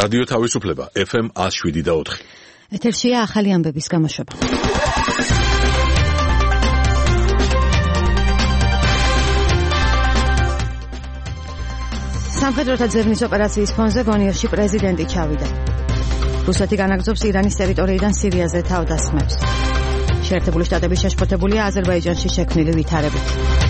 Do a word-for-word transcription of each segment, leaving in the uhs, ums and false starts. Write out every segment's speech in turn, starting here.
რადიო თავისუფლება ეფ ემ one oh seven და four. ეთერშია ახალი ამბების გამოშვება. სამხედროთა ძებნის ოპერაციის ფონზე გონიოში პრეზიდენტი ჩავიდა. რუსეთი განაგრძობს ირანის ტერიტორიიდან სირიაზე თავდასხმებს. შეერთებული შტატები შეშფოთებულია აზერბაიჯანში შექმნილი ვითარებით.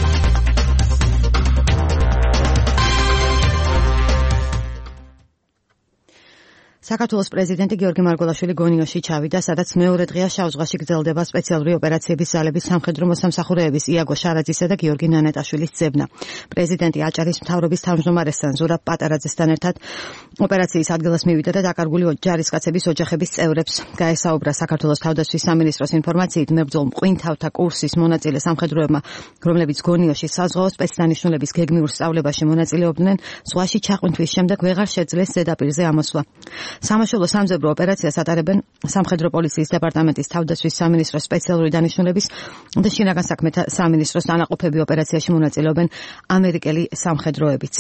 საქართველოს პრეზიდენტი გიორგი მარგველაშვილი გონიოში ჩავიდა, სადაც მეორე დღეა შავ ზღვაში გრძელდება სპეციალური ოპერაციების ძალების სამხედრო მოსამსახურეების იაგო შარაძისა და გიორგი ნანეტაშვილის ძებნა. პრეზიდენტი აჭარის მთავრობის თავმჯდომარესთან ზურაბ პატარაძესთან ერთად ოპერაციის ადგილას მივიდა და დაკარგული ჯარისკაცების ოჯახების წევრებს გაესაუბრა. საქართველოს თავდაცვის სამინისტროს ინფორმაციით მებრძოლ მყინთავთა კურსის მონაწილე სამხედროებმა, რომლებიც გონიოში საზღვაო სპეცდანიშნულების გეგმიურ სწავლებაში მონაწილეობდნენ, ზღვაში ჩაყვინთვის შემდეგ ვეღარ შეძლეს ზედაპირზე ამოსვლა. სამაშველო სამძებრო ოპერაციას ატარებენ სამხედრო პოლიციის დეპარტამენტის თავდაცვის სამინისტროს სპეციალური დანიშნულების და შინაგან საქმეთა სამინისტროს დანაყოფები ოპერაციაში მონაწილეობენ ამერიკელი სამხედროებიც.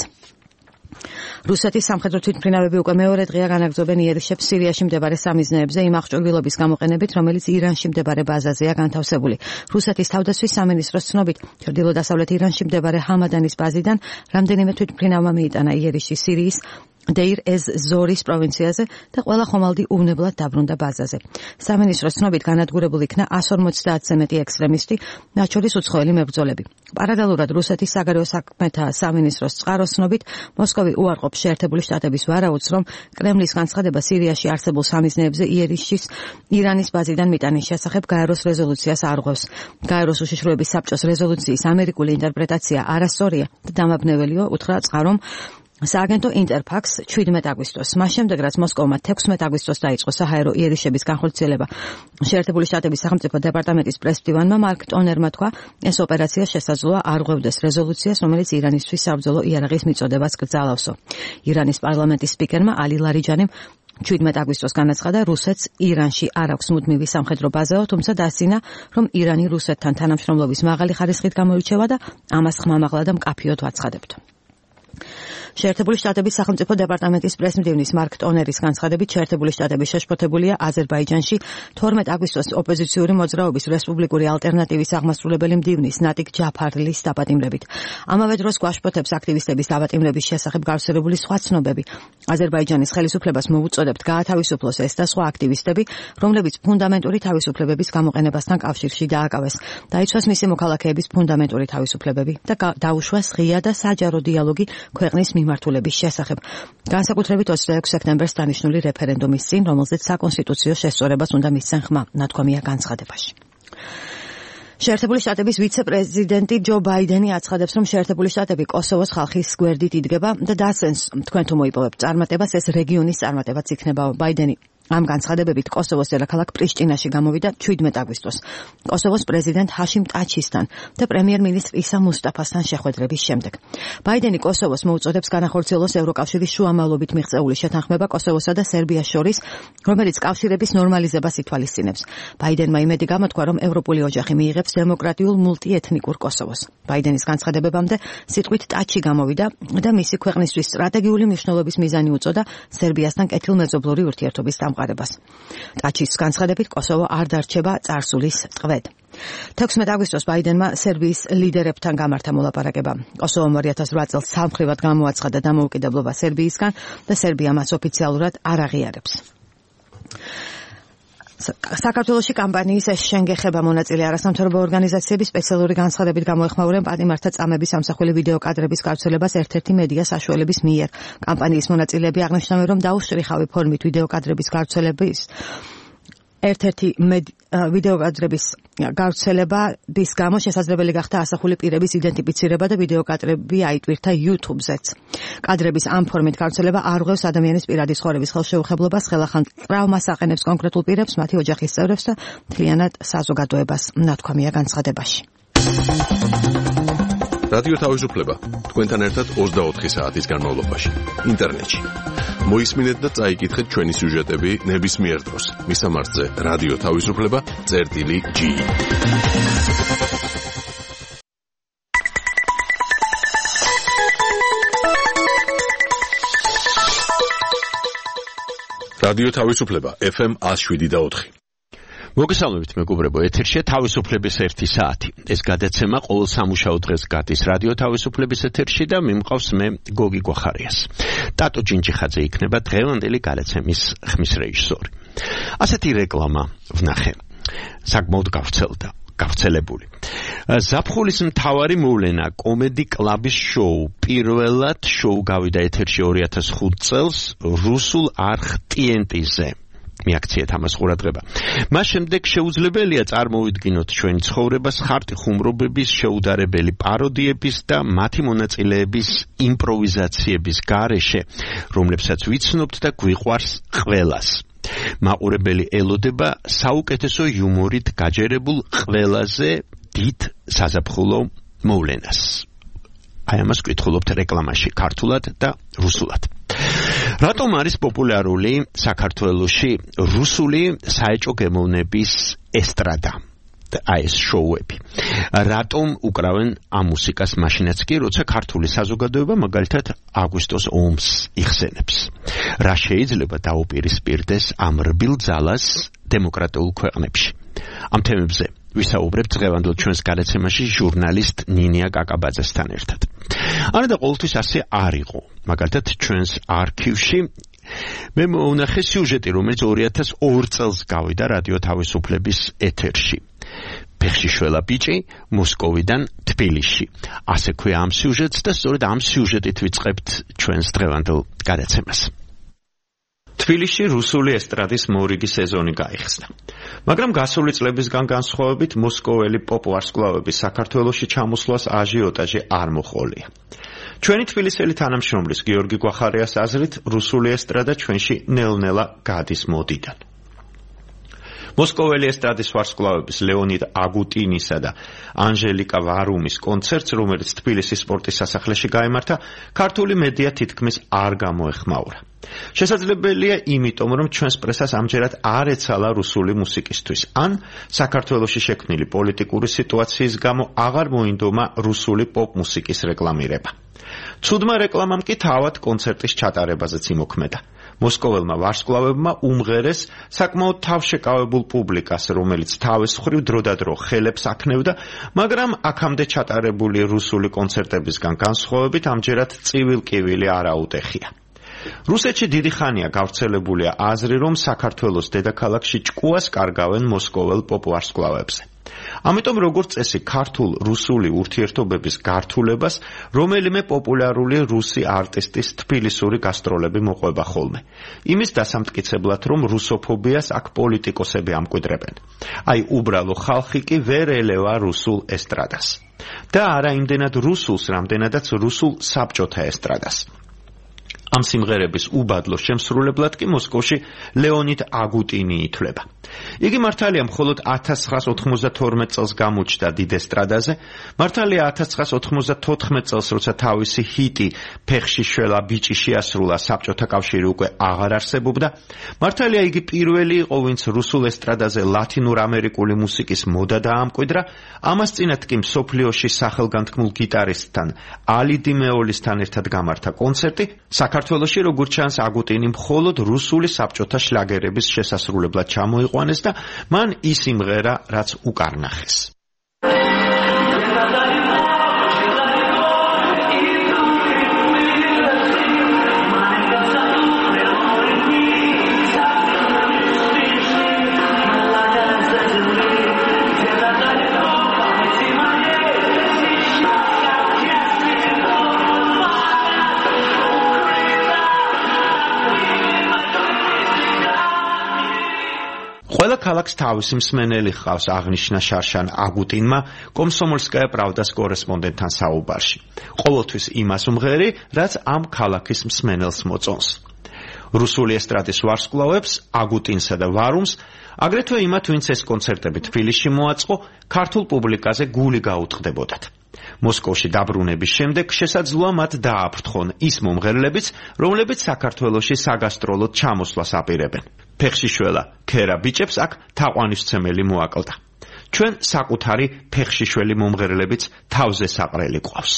რუსეთის სამხედრო თვითმფრინავები უკვე მეორე დღეა განაგრძობენ იერიშებს სირიაში მდებარე სამიზნეებზე იმ აღჭურვილობის გამოყენებით, რომელიც ირანში მდებარე ბაზაზეა განთავსებული. რუსეთის თავდაცვის სამინისტროს ცნობით, ჩრდილო-დასავლეთ ირანში მდებარე ჰამადანის ბაზიდან რამდენიმე თვითმფრინავმა მიიტანა იერიში სირიის დეირ ეს ზორის პროვინციაზე და ყველა ხომალდი უვნებლად დაბრუნდა ბაზაზე. სამინისტროს ცნობით განადგურებული იქნა one forty-ზე მეტი ექსტრემისტი, მათ შორის უცხოელი მებრძოლები. პარალელურად რუსეთის საგარეო საქმეთა სამინისტროს წყაროს ცნობით, მოსკოვი უარყოფს შეერთებული შტატების ვარაუდს, რომ კრემლის განცხადება სირიაში არსებულ სამიზნეებზე იერიშის ირანის ბაზიდან მიტანის შესახებ გაეროს რეზოლუციას არღვევს. გაეროს უშიშროების საბჭოს რეზოლუციის ამერიკული ინტერპრეტაცია არასწორია და დამაბნეველიო, უთხრა წყარომ სააგენტო ინტერფაქს seventeen აგვისტოს. მას შემდეგ, რაც მოსკოვმა sixteen აგვისტოს დაიწყო საჰაერო იერიშების განხორციელება, შეერთებული შტატების სახელმწიფო დეპარტამენტის პრეს-მდივანმა მარკ ტონერმა თქვა, ეს ოპერაცია შესაძლოა არღვევდეს რეზოლუციას, რომელიც ირანისთვის საბრძოლო იარაღის მიწოდებას გრძალავსო. ირანის პარლამენტის სპიკერმა ალი ლარიჯანიმ seventeen აგვისტოს განაცხადა, რუსეთს ირანში არ აქვს მუდმივი სამხედრო ბაზაო, თუმცა დასცინა, რომ ირანი რუსეთთან თანამშრომლობის მაღალი ხარისხით გამოირჩევა და ამას ხმამაღლა და მკაფიოდ ვაცხადებთ. შეერთებული შტატების სახელმწიფო დეპარტამენტის პრეს-მდივნის მარკ ტონერის განცხადებით, შეერთებული შტატები შეშფოთებულია აზერბაიჯანში twelve აგვისტოს ოპოზიციური მოძრაობის რესპუბლიკური ალტერნატივის აღმასრულებელი მდივნის ნატიკ ჯაფარლის დაპატიმრებით. ამავე დროს გვაშფოთებს აქტივისტების დაპატიმრების შესახებ გავრცელებული სხვა ცნობები. აზერბაიჯანის ხელისუფლებას მოუწოდებთ გაათავისუფლოს ეს და სხვა აქტივისტები, რომლებიც ფუნდამენტური თავისუფლებების გამოყენებასთან კავშირში დააკავეს. დაიცვას მისი მოქალაქეების ფუნდამენტური თავისუფლებები და დაუშვას ღია და საჯარო დიალოგი ქვეყნის მიმართულების შესახებ. განსაკუთრებით twenty-six სექტემბერს დანიშნული რეფერენდუმის წინ, რომელზეც საკონსტიტუციო შესწორებას უნდა მისცენ ხმა, ნათქვამია განცხადებაში. შეერთებული შტატების ვიცე-პრეზიდენტი ჯო ბაიდენი აცხადებს, რომ შეერთებული შტატები კოსოვოს ხალხის გვერდით იდგება და დასცენს, თქვენ თუ მოიპოვებთ წარმატებას, ეს რეგიონის წარმატებაც იქნება. ბაიდენი ამ განცხადებებით კოსოვოს დედაქალაქ პრიშტინაში გამოვიდა seventeen აგვისტოს კოსოვოს პრეზიდენტ ჰაშიმ ტაჩისთან და პრემიერ-მინისტრ ისა მუსტაფასთან შეხვედრების შემდეგ. ბაიდენი კოსოვოს მოუწოდებს განახორციელოს ევროკავშირის შუამავლობით მიღწეული შეთანხმება კოსოვოსა და სერბიას შორის, რომელიც კავშირების ნორმალიზებას ითვალისწინებს. ბაიდენმა იმედი გამოთქვა, რომ ევროპული ოჯახი მიიღებს დემოკრატიულ მულტიეთნიკურ კოსოვოს. ბაიდენის განცხადებებამდე სიტყვით ტაჩი გამოვიდა და მისი ქვეყნისთვის სტრატეგიული მნიშვნელობის მიზანი უწოდა სერბიასთან კეთილმეზობლური ურთიერთობის დამყარებას. ტაჩის განცხადებით კოსოვო არ დარჩება წარსულის ტყვედ. sixteen აგვისტოს ბაიდენმა სერბიის ლიდერებთან გამართა მოლაპარაკება. კოსოვომ two thousand eight წელს სამხრივად გამოაცხადა დამოუკიდებლობა სერბიისგან და სერბია მას ოფიციალურად არ აღიარებს. საქართველოში კამპანიის შენგეხება მონაწილე არასამთავრობო ორგანიზაციების სპეციალური განცხადებით გამოეხმაურნენ პატიმართა წამების ამსახველი ვიდეო კადრების გავრცელებას ერთ-ერთი მედია საშუალების მიერ. კამპანიის მონაწილეები აღნიშნავენ, რომ დაუშტრი-ხავი ფორმით ვიდეო კადრების გავრცელების ერთ-ერთი ვიდეო კადრების გავრცელების გამო შესაძლებელი გახდა ასახული პირების იდენტიფიცირება და ვიდეო კადრები აიტვირთა YouTube-ზეც. კადრების ამ ფორმით გავრცელება არ ღვევს ადამიანის პირადი ცხოვრების ხელშეუხებლობას, ხელახან ტრავმას აყენებს კონკრეტულ პირებს, მათი ოჯახის წევრებს და მთლიანად საზოგადოებას, ნათქვამია განცხადებაში. რადიო თავისუფლება თქვენთან ერთად twenty-four საათის განმავლობაში ინტერნეტში. მოისმინეთ და წაიკითხეთ ჩვენი სიუჟეტები ნებისმიერ დროს. მისამართზე რადიო თავისუფლება წერტილი ჯი. რადიო თავისუფლება ეფ ემ one oh seven point four. მოგესალმებით მეგობრებო, ეთერშია თავისუფლების ერთი საათი. ეს გადაცემა ყოველ სამუშაო დღეს გადის რადიო თავისუფლების ეთერში და მიმყავს მე გოგი გვახარიას. ტატო ჯინჯიხაძე იქნება დღევანდელი გადაცემის ხმის რეჟისორი. ასეთი რეკლამა ვნახე. საკმაოდ გავრცელდა. გავრცელებული. ზაფხულის მთავარი მოვლენა კომედი კლუბის შოუ. პირველად შოუ გავიდა ეთერში two thousand five წელს რუსულ არხ ტი ენ ტი-ზე. მიაქციეთ ამას ყურადღება. მას შემდეგ შეუძლებელია წარმოვიდგინოთ ჩვენი ცხოვრებას ხარტი ხუმრობების, შეუდარებელი პაროდიების და მათი მონაწილეების იმპროვიზაციების გარეშე, რომლებსაც ვიცნობთ და გვიყვარს ყველას. მაყურებელი ელოდება საუკეთესო იუმორით გაჯერებულ ყველაზე დიდ საზაფხულო მოვლენას. აი ამას ვკითხულობთ რეკლამაში ქართულად და რუსულად. რატომ არის პოპულარული საქართველოში რუსული საეჭვო გემოვნების ესტრადა? აი ეს შოუები. რატომ უკრავენ ამ მუსიკას მაშინაც კი, როცა ქართული საზოგადოება მაგალითად აგვისტოს ომს იხსენებს? რა შეიძლება დაუპირისპირდეს ამ რბილ ძალას დემოკრატიულ ქვეყნებში? ამ თემებზე ვისაუბრებთ დღევანდელ ჩვენს გადაცემაში ჟურნალისტ ნინია კაკაბაძესთან ერთად. არა და ყოველთვის ასე არ იყო. მაგალითად ჩვენს არქივში მე მოვნახე სიუჟეტი, რომელიც two thousand two წელს გავიდა რადიო თავისუფლების ეთერში. ფეხშიშველა ბიჭი მოსკოვიდან თბილისში. ასე ქვია ამ სიუჟეტს და სწორედ ამ სიუჟეტით ვიწყებთ ჩვენს დღევანდელ გადაცემას. თბილისში რუსული ესტრადის მორიგი სეზონი გაიხსნა. მაგრამ გასული წლებისგან განსხვავებით მოსკოველი პოპ ვარსკვლავების საქართველოში ჩამოსვლას აჟიოტაჟი არ მოჰყოლია. ჩვენი თბილისელი თანამშრომლის გიორგი გვახარიას აზრით რუსული ესტრადა ჩვენში ნელ-ნელა გადის მოდიდან. მოსკოველი ესტრადის ვარსკვლავების ლეონიდ აგუტინისა და ანჟელიკა ვარუმის კონცერტს, რომელიც თბილისის სპორტის სასახლეში გაიმართა, ქართული მედია თითქმის არ გამოეხმაურა. შესაძლებელია იმიტომ, რომ ჩვენს პრესას ამჯერად არ ეცალა რუსული მუსიკისთვის, ან საქართველოში შექმნილი პოლიტიკური სიტუაციის გამო აღარ მოინდომა რუსული პოპ მუსიკის რეკლამირება. ცუდმა რეკლამამ კი თავად კონცერტის ჩატარებაზეც იმოქმედა. მოსკოველმა ვარსკვლავებმა უმღერეს საკმაოდ თავშეკავებულ პუბლიკას, რომელიც თავის მხრივ დროდადრო ხელებს აქნევდა, მაგრამ აქამდე ჩატარებული რუსული კონცერტებისგან განსხვავებით ამჯერად წივილ-კივილი არ აუტეხია. რუსეთში დიდი ხანია გავრცელებულია აზრი, რომ საქართველოს დედაქალაქში ჭკუას კარგავენ მოსკოველ პოპ ვარსკვლავებზე. ამიტომ როგორც წესი ქართულ-რუსული ურთიერთობების გართულებას რომელიმე პოპულარული რუსი არტისტის თბილისური გასტროლები მოყვება ხოლმე. იმის დასამტკიცებლად, რომ რუსოფობიას აქ პოლიტიკოსები ამკვიდრებენ. აი უბრალო ხალხი კი ვერ ელევა რუსულ ესტრადას. და არა იმდენად რუსულს, რამდენადაც რუსულ საბჭოთა ესტრადას. ამ სიმღერების უბადლო შემსრულებლად კი მოსკოვში ლეონიდ აგუტინი ითვლება. იგი მართალია მხოლოდ one thousand nine hundred ninety-two წელს გამოჩნდა დიდ ესტრადაზე, მართალია one thousand nine hundred ninety-four წელს, როცა თავისი ჰიტი ფეხშიშველა ბიჭი შეასრულა, საბჭოთა კავშირი უკვე აღარ არსებობდა, მართალია იგი პირველი იყო, ვინც რუსულ ესტრადაზე ლათინურ ამერიკული მუსიკის მოდა დაამკვიდრა, ამას წინათ კი მსოფლიოში სახელგანთქმულ გიტარისტთან ალი დიმეოლისთან ერთად გამართა კონცერტი. საქართველოში როგორც ჩანს აგუტინი მხოლოდ რუსული საბჭოთა შლაგერების შესასრულებლად ჩამოიყვანეს და მან ის იმღერა, რაც უკარნახეს. ყველა ქალაქს თავისი მსმენელი ჰყავს, აღნიშნა შარშან აგუტინმა კომსომოლსკაია პრავდას კორესპონდენტთან საუბარში. ყოველთვის იმას უმღერი, რაც ამ ქალაქის მსმენელს მოწონს. რუსული ესტრადის ვარსკვლავებს, აგუტინსა და ვარუმს, აგრეთვე იმათ, ვინც ეს კონცერტები თბილისში მოაწყო, ქართულ პუბლიკაზე გული გაუტყდებოდათ. მოსკოვში დაბრუნების შემდეგ შესაძლოა მათ დააფრთხონ ის მომღერლებიც, რომლებიც საქართველოში საგასტროლოდ ჩამოსვლას აპირებენ. ფეხშიშველა ქერა ბიჭებს აქ თაყვანისმცემელი მოაკლდა. ჩვენ საკუთარი ფეხშიშველი მომღერლებიც თავზე საყრელი ყავს.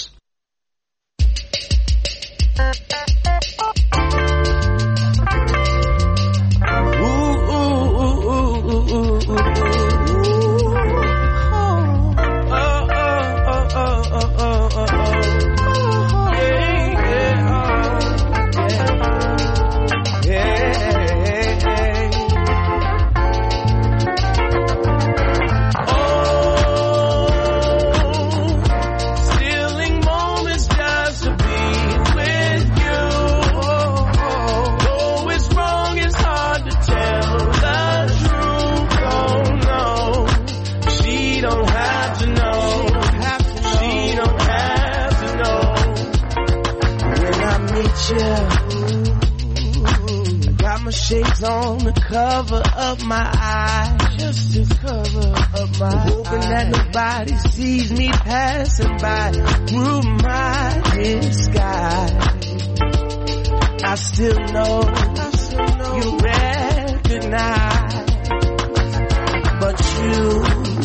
you. Got my shades on to cover up my eyes, just to cover up my eyes. Hoping that nobody sees me passing by through my disguise. I still know, I still know you recognize, but you,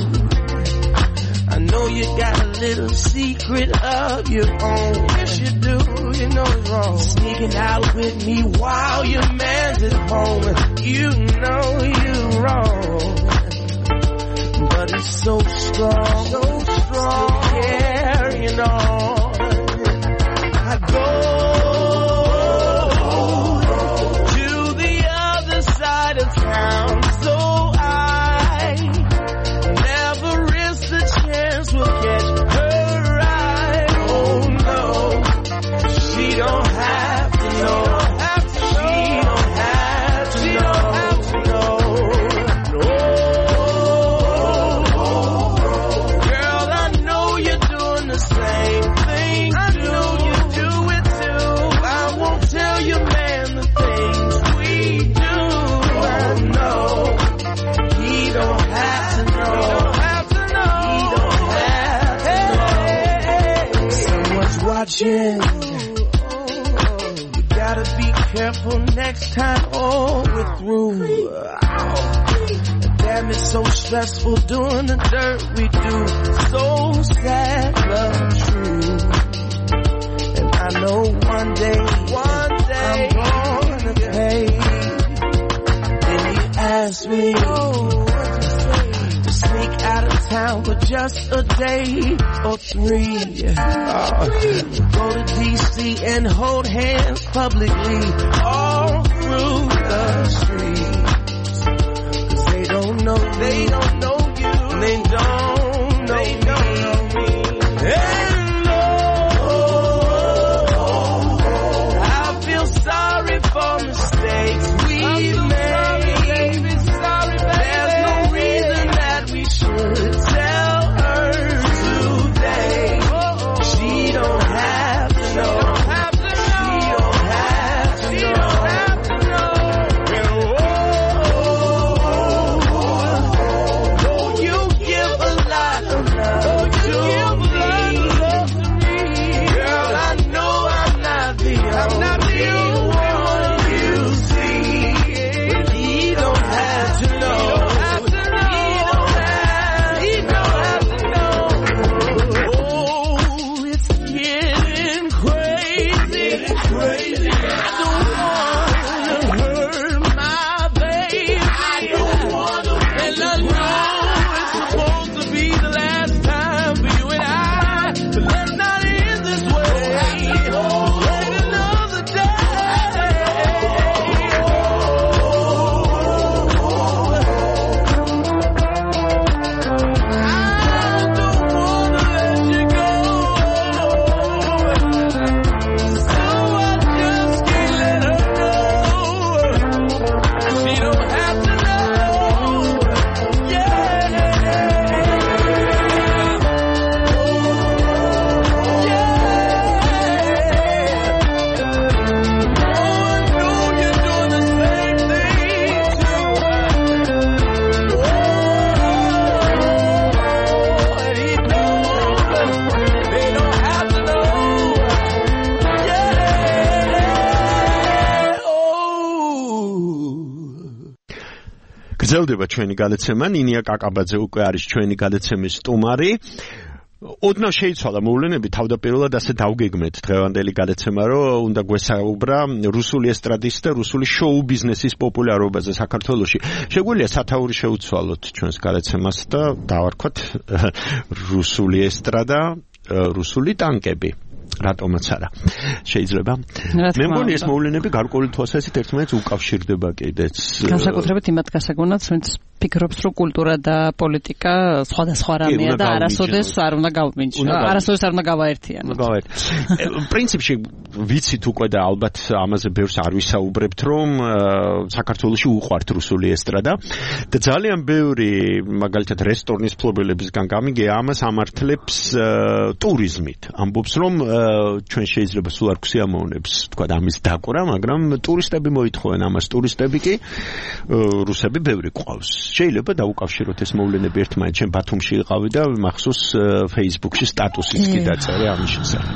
I know you got a little secret of your own. Yes, you do. You know it's wrong. Sneaking out with me while your man's at home. You know you're wrong, but it's so strong, so strong. Carrying on, I go to the other side of town, so I never risk the chance we'll catch her eye. Oh no, she don't have to know. She don't have to know. No. Girl, I know you're doing the same thing. I know you do it too. I won't tell your man the things we do. Oh no, he don't have to know. He don't have to know. Someone's watching. Gotta be careful next time, oh, we're through. Ow. Damn, it's so stressful doing the dirt we do. So sad, but true. And I know one day, one day I'm gonna pay. Then you ask me, oh, to sneak out of town for just a day or three. Oh, go to D C and hold hands publicly all through the streets. Cause they don't know, they don't know you, they don't know they me. Don't know me. And oh, I feel sorry for mistakes we've so made. Sorry, baby, sorry, baby. There's no reason that we should tell her today. She don't have to know. She don't have to know. Oh, you give a lot of love to me. Girl, I know I'm not the only one you see. But he don't have to know. He don't have to know. Oh, it's getting crazy, crazy. I don't wanna hurt my baby. I don't wanna, and I know it's supposed to be the last time for you and I. But let's not end this way. Wait another day. I don't wanna let you go. So I just can't let her know. She don't have to know. Yeah. გრძელდება ჩვენი გადაცემა. ნინია კაკაბაძე უკვე არის ჩვენი გადაცემის სტუმარი. ოდნავ შეიცვალა მოვლენები, თავდაპირველად ასე დავგეგმეთ დღევანდელი გადაცემა, რომ უნდა გვესაუბრა რუსული ესტრადის და რუსული შოუ ბიზნესის პოპულარობაზე საქართველოში. შეგვიძლია სათაური შეუცვალოთ ჩვენს გადაცემას და დავარქვათ რუსული ესტრადა, რუსული ტანკები. რატომაც არა. შეიძლება. მე მგონი ეს მოვლენები გარკვეული თვალსაზრისით ერთმანეთს უკავშირდება კიდეც. განსაკუთრებით იმათ გასაგონად, ვინც ფიქრობს, რომ კულტურა და პოლიტიკა სხვადასხვა რამეა და არასოდეს არ უნდა გავმინჩნო. არასოდეს არ უნდა გავაერთიანოთ. პრინციპში ვიცით უკვე და ალბათ ამაზე ბევრს არ ვისაუბრებთ, რომ საქართველოში უყვართ რუსული ესტრადა და ძალიან ბევრი მაგალითად რესტორნის ფლობელებისგან გამიგე ამას ამართლებს ტურიზმით. ამბობს, რომ ჩვენ შეიძლება სულ არ გვსიამოვნებს, თქვა ამის დაკვრა, მაგრამ ტურისტები მოითხოვენ ამას. ტურისტები კი რუსები ბევრი ყავს. შეიძლება დაუკავშიროთ ეს მოვლენები ერთმანეთს. ჩვენ ბათუმში იყავი და მახსოვს Facebook-ში სტატუსიც კი დაწერე ამის შესახებ.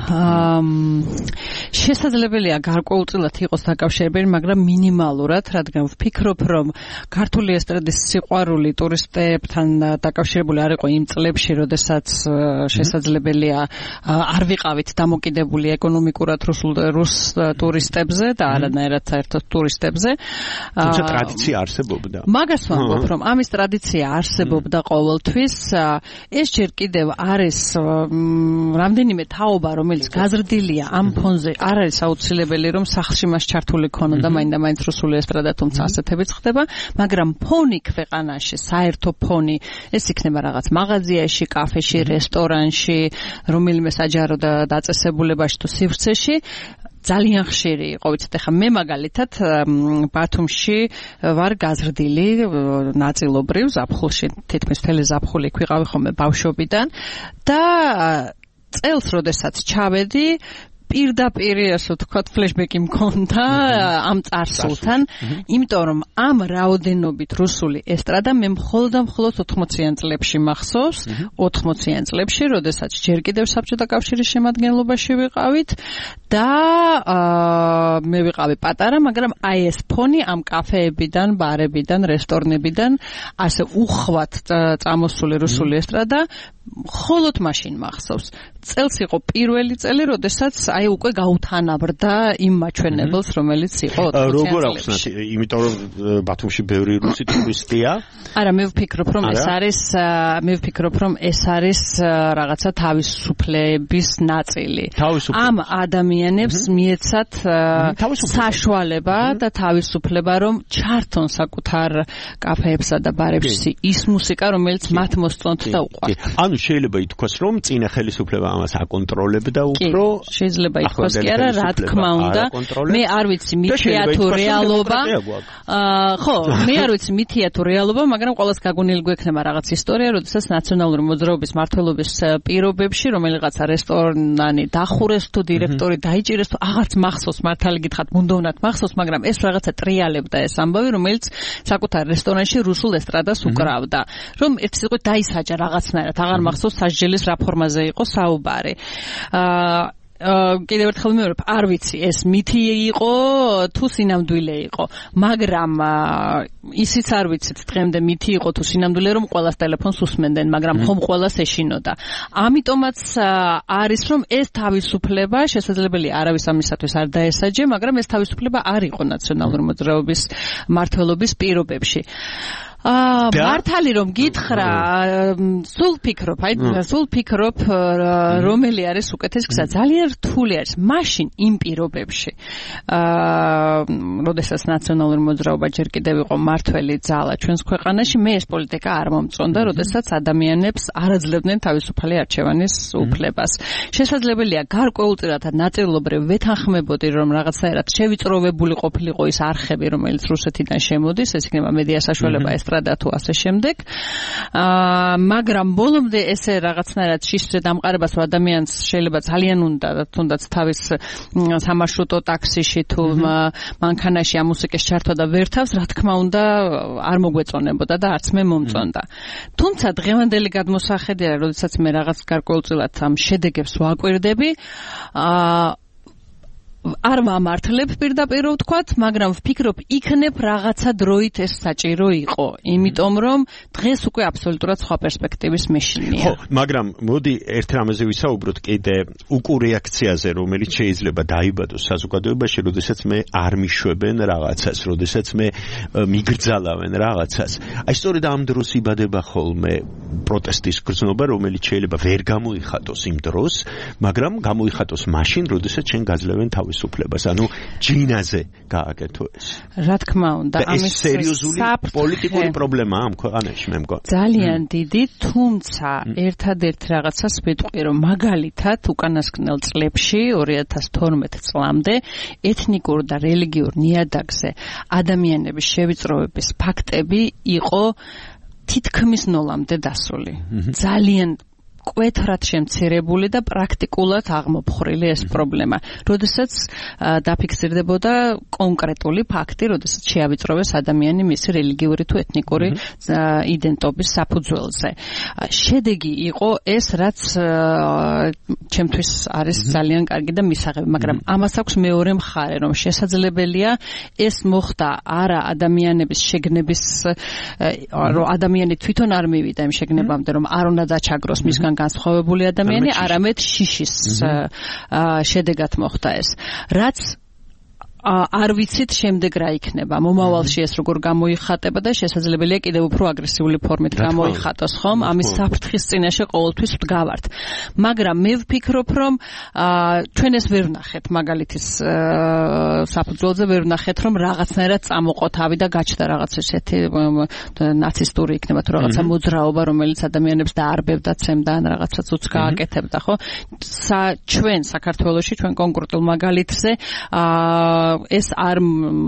შესაძლებელია გარკვეულწილად იყოს დაკავშირებელი, მაგრამ მინიმალურად, რადგან ვფიქრობ, რომ ქართული ესტრადის სიყვარული ტურისტებთან დაკავშირებული არ იყო იმ წლებში, როდესაც შესაძლებელია არ ვიყავით დამოკიდებული ეკონომიკურად რუს ტურისტებზე და არანაირად საერთოდ ტურისტებზე. თუმცა ტრადიცია არსებობდა. მაგას ვამბობ, რომ ამის ტრადიცია არსებობდა ყოველთვის. ეს ჯერ კიდევ არის რამდენიმე თაობა, რომელიც გაზრდილია ამ ფონზე. არ არის აუცილებელი, რომ სახლში მას ჩართული ქონოდა მაინდა-მაინც რუსული ესტრადა, თუმცა ასეთებიც ხდება, მაგრამ ფონი ქვეყანაში, საერთო ფონი, ეს იქნება რაღაც მაღაზიაში, კაფეში, რესტორანში, რომელიმე საჯარო დაწესებულებაში თუ სივრცეში ძალიან ხშირი იყო, ვიცით, ახლა მე მაგალითად ბათუმში ვარ გაზრდილი ნაწილობრივ ზაფხულში, თითქმის მთელი ზაფხული იქ ვიყავი ხოლმე ბავშვობიდან და წელს როდესაც ჩავედი პირდაპირ ასე ვთქვათ ფლეშბექი მქონდა ამ წარსულთან, იმიტომ რომ ამ რაოდენობით რუსული ესტრადა მე მხოლოდ და მხოლოდ ოთხმოციან წლებში მახსოვს, ოთხმოციან წლებში, როდესაც ჯერ კიდევ საბჭოთა კავშირის შემადგენლობაში ვიყავით და მე ვიყავი პატარა, მაგრამ აი ეს ფონი ამ კაფეებიდან, ბარებიდან, რესტორნებიდან ასე უხვად წამოსული რუსული ესტრადა მხოლოდ მაშინ მახსოვს. წელს იყო პირველი წელი, როდესაც აი უკვე გაუთანაბრდა იმ მაჩვენებელს, რომელიც იყო ოთხმოციან წლებში. როგორ ახსნათ, იმიტომ რომ ბათუმში ბევრი რუსი ტურისტია? არა, მე ვფიქრობ, რომ ეს არის, მე ვფიქრობ, რომ ეს არის რაღაცა თავისუფლების ნაწილი. ამ ადამიანებს მიეცათ საშუალება და თავისუფლება, რომ ჩართონ საკუთარ კაფეებსა და ბარებში ის მუსიკა, რომელიც მათ მოსწონთ და უყვართ. ანუ შეიძლება ითქვას, რომ წინა ხელისუფლება ამას აკონტროლებდა უფრო. შეიძლება ითქვას კი არა, რა თქმა უნდა. მე არ ვიცი მითია თუ რეალობა. ხო, მე არ ვიცი მითია თუ რეალობა, მაგრამ ყოველს გაგონილი გვექნება რაღაც ისტორია, როდესაც ნაციონალური მოძრაობის მმართველობის პირობებში, რომელიღაცა რესტორანი დახურეს თუ დირექტორი დაიჭირეს თუ აღარც მახსოვს, მართალი გითხრათ, მუნდოვნად მახსოვს, მაგრამ ეს რაღაცა ტრიალებდა ეს ამბავი, რომელიც საკუთარ რესტორანში რუსულ ესტრადას უკრავდა. რომ ერთი სიტყვით დაისაჯა რაღაცნაირად, აღარ მახსოვს სასჯელის რა ფორმაზე იყო საუბარი. აა კიდევ ერთხელ ვიმეორებ, არ ვიცი ეს მითი იყო თუ სინამდვილე იყო, მაგრამ ისიც არ ვიცით დღემდე მითი იყო თუ სინამდვილე, რომ ყველას ტელეფონს უსმენდნენ, მაგრამ ხომ ყველას ეშინოდა. ამიტომაც არის, რომ ეს თავისუფლება შესაძლებელია არავის ამისათვის არ დაესაჯე, მაგრამ ეს თავისუფლება არ იყო ნაციონალური მოძრაობის მმართველობის პირობებში. აა მართალი რომ გითხრა, სულ ფიქრობ, აი სულ ფიქრობ, რომელი არის უკეთესი გზა. ძალიან რთული არის მაშინ იმ პირობებში. აა, როდესაც ნაციონალური მოძრაობა ჯერ კიდევ იყო მართველი ძალა ჩვენს ქვეყანაში, მე ეს პოლიტიკა არ მომწონდა, როდესაც ადამიანებს არ აძლევდნენ თავისუფალი არჩევანის უფლებას. შესაძლებელია გარკვეულწილად ნაწილობრივ ვეთანხმებოდი, რომ რაღაცნაირად შევიწროვებული ყოფილიყო ის არხები, რომელიც რუსეთიდან შემოდის, ეს იქნება მედია საშუალება ეს და თუ ასე შემდეგ. აა მაგრამ ბოლომდე ესე რაღაცნაირად შიშრე დამყარებას ადამიანს შეიძლება ძალიან უნდა თუნდაც თავის სამარშრუტო ტაქსიში თუ მანქანაში ამ მუსიკის ჩართვა და ვერთავს, რა თქმა უნდა არ მოგვეწონებოდა და არც მე მომწონდა. თუმცა დღევანდელი გადმოსახედია, როდესაც მე რაღაც გარკვეულწილად ამ შედეგებს ვაკვირდები, აა არ ვამართლებ პირდაპირ ვთქვათ, მაგრამ ვფიქრობ, იქნებ რაღაცა დროით ეს საჭირო იყო, იმიტომ რომ დღეს უკვე აბსოლუტურად სხვა პერსპექტივის მეშინია. ხო, მაგრამ მოდი ერთ რამაზე ვისაუბროთ კიდე უკუ რეაქციაზე, რომელიც შეიძლება დაიბადოს საზოგადოებაში, როდესაც მე არ მიშვებენ რაღაცას, როდესაც მე მიგრძალავენ რაღაცას. აი სწორედ ამ დროს იბადება ხოლმე პროტესტის გრძნობა, რომელიც შეიძლება ვერ გამოიხატოს იმ დროს, მაგრამ გამოიხატოს მაშინ, როდესაც ჩვენ გაძლევენ თავის თავისუფლებას, ანუ ჯინაზე გააკეთო ეს. რა თქმა უნდა, ამის სერიოზული პოლიტიკური პრობლემაა ამ ქვეყანაში, მე მგონი. ძალიან დიდი, თუმცა ერთადერთი რაღაცას ვიტყვი, რომ მაგალითად უკანასკნელ წლებში ორი ათას თორმეტ წლამდე ეთნიკურ და რელიგიურ ნიადაგზე ადამიანების შევიწროების ფაქტები იყო თითქმის ნოლამდე დასული. ძალიან კვეთრად შემცირებული და პრაქტიკულად აღმოფხრილი ეს პრობლემა. როდესაც დაფიქსირდებოდა კონკრეტული ფაქტი, როდესაც შეავიწროვეს ადამიანი მისი რელიგიური თუ ეთნიკური იდენტობის საფუძველზე. შედეგი იყო ეს, რაც ჩემთვის არის ძალიან კარგი და მისაღები, მაგრამ ამას აქვს მეორე მხარე, რომ შესაძლებელია ეს მოხდა არა ადამიანების შეგნების, რომ ადამიანი თვითონ არ მივიდა იმ შეგნებამდე, რომ არ უნდა დაჩაგროს მისგან განსხვავებული ადამიანი, არამედ შიშის შედეგად მოხდა ეს. რაც არ ვიცით შემდეგ რა იქნება. მომავალში ეს როგორ გამოიხატება და შესაძლებელია კიდევ უფრო აგრესიული ფორმით გამოიხატოს, ხომ? ამის საფრთხის წინაშე ყოველთვის ვდგავართ. მაგრამ მე ვფიქრობ, რომ ჩვენ ეს ვერ ვნახეთ მაგალითის საფუძველზე ვერ ვნახეთ, რომ რაღაცნაირად წამოყო თავი და გაჩნდა რაღაც ესეთი ნაცისტური იქნება თუ რაღაცა მოძრაობა, რომელიც ადამიანებს დაარბევდა, ცემდა ან რაღაცას უც გააკეთებდა, ხო? ჩვენ საქართველოში, ჩვენ კონკრეტულ მაგალითზე ეს არ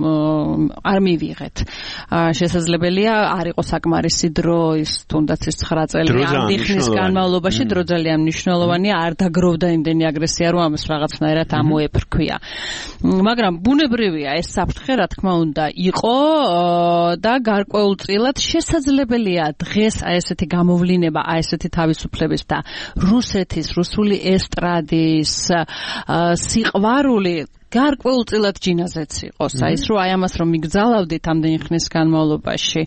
არ მივიღეთ. შესაძლებელია არ იყო საკმარისი დრო ის თუნდაც ის ცხრა წელი ამ ხნის განმავლობაში დრო ძალიან მნიშვნელოვანია, არ დაგროვდა იმდენი აგრესია, რომ ამას რაღაცნაირად ამოეფრქვია. მაგრამ ბუნებრივია ეს საფრთხე, რა თქმა უნდა, იყო და გარკვეულწილად შესაძლებელია დღეს აი ესეთი გამოვლინება, აი ესეთი თავისუფლების და რუსეთის, რუსული ესტრადის სიყვარული გარკვეულწილად ჯინაზეც იყოს. აი ეს რომ აი ამას რომ მიგზალავდით ამდენი ხნის განმავლობაში.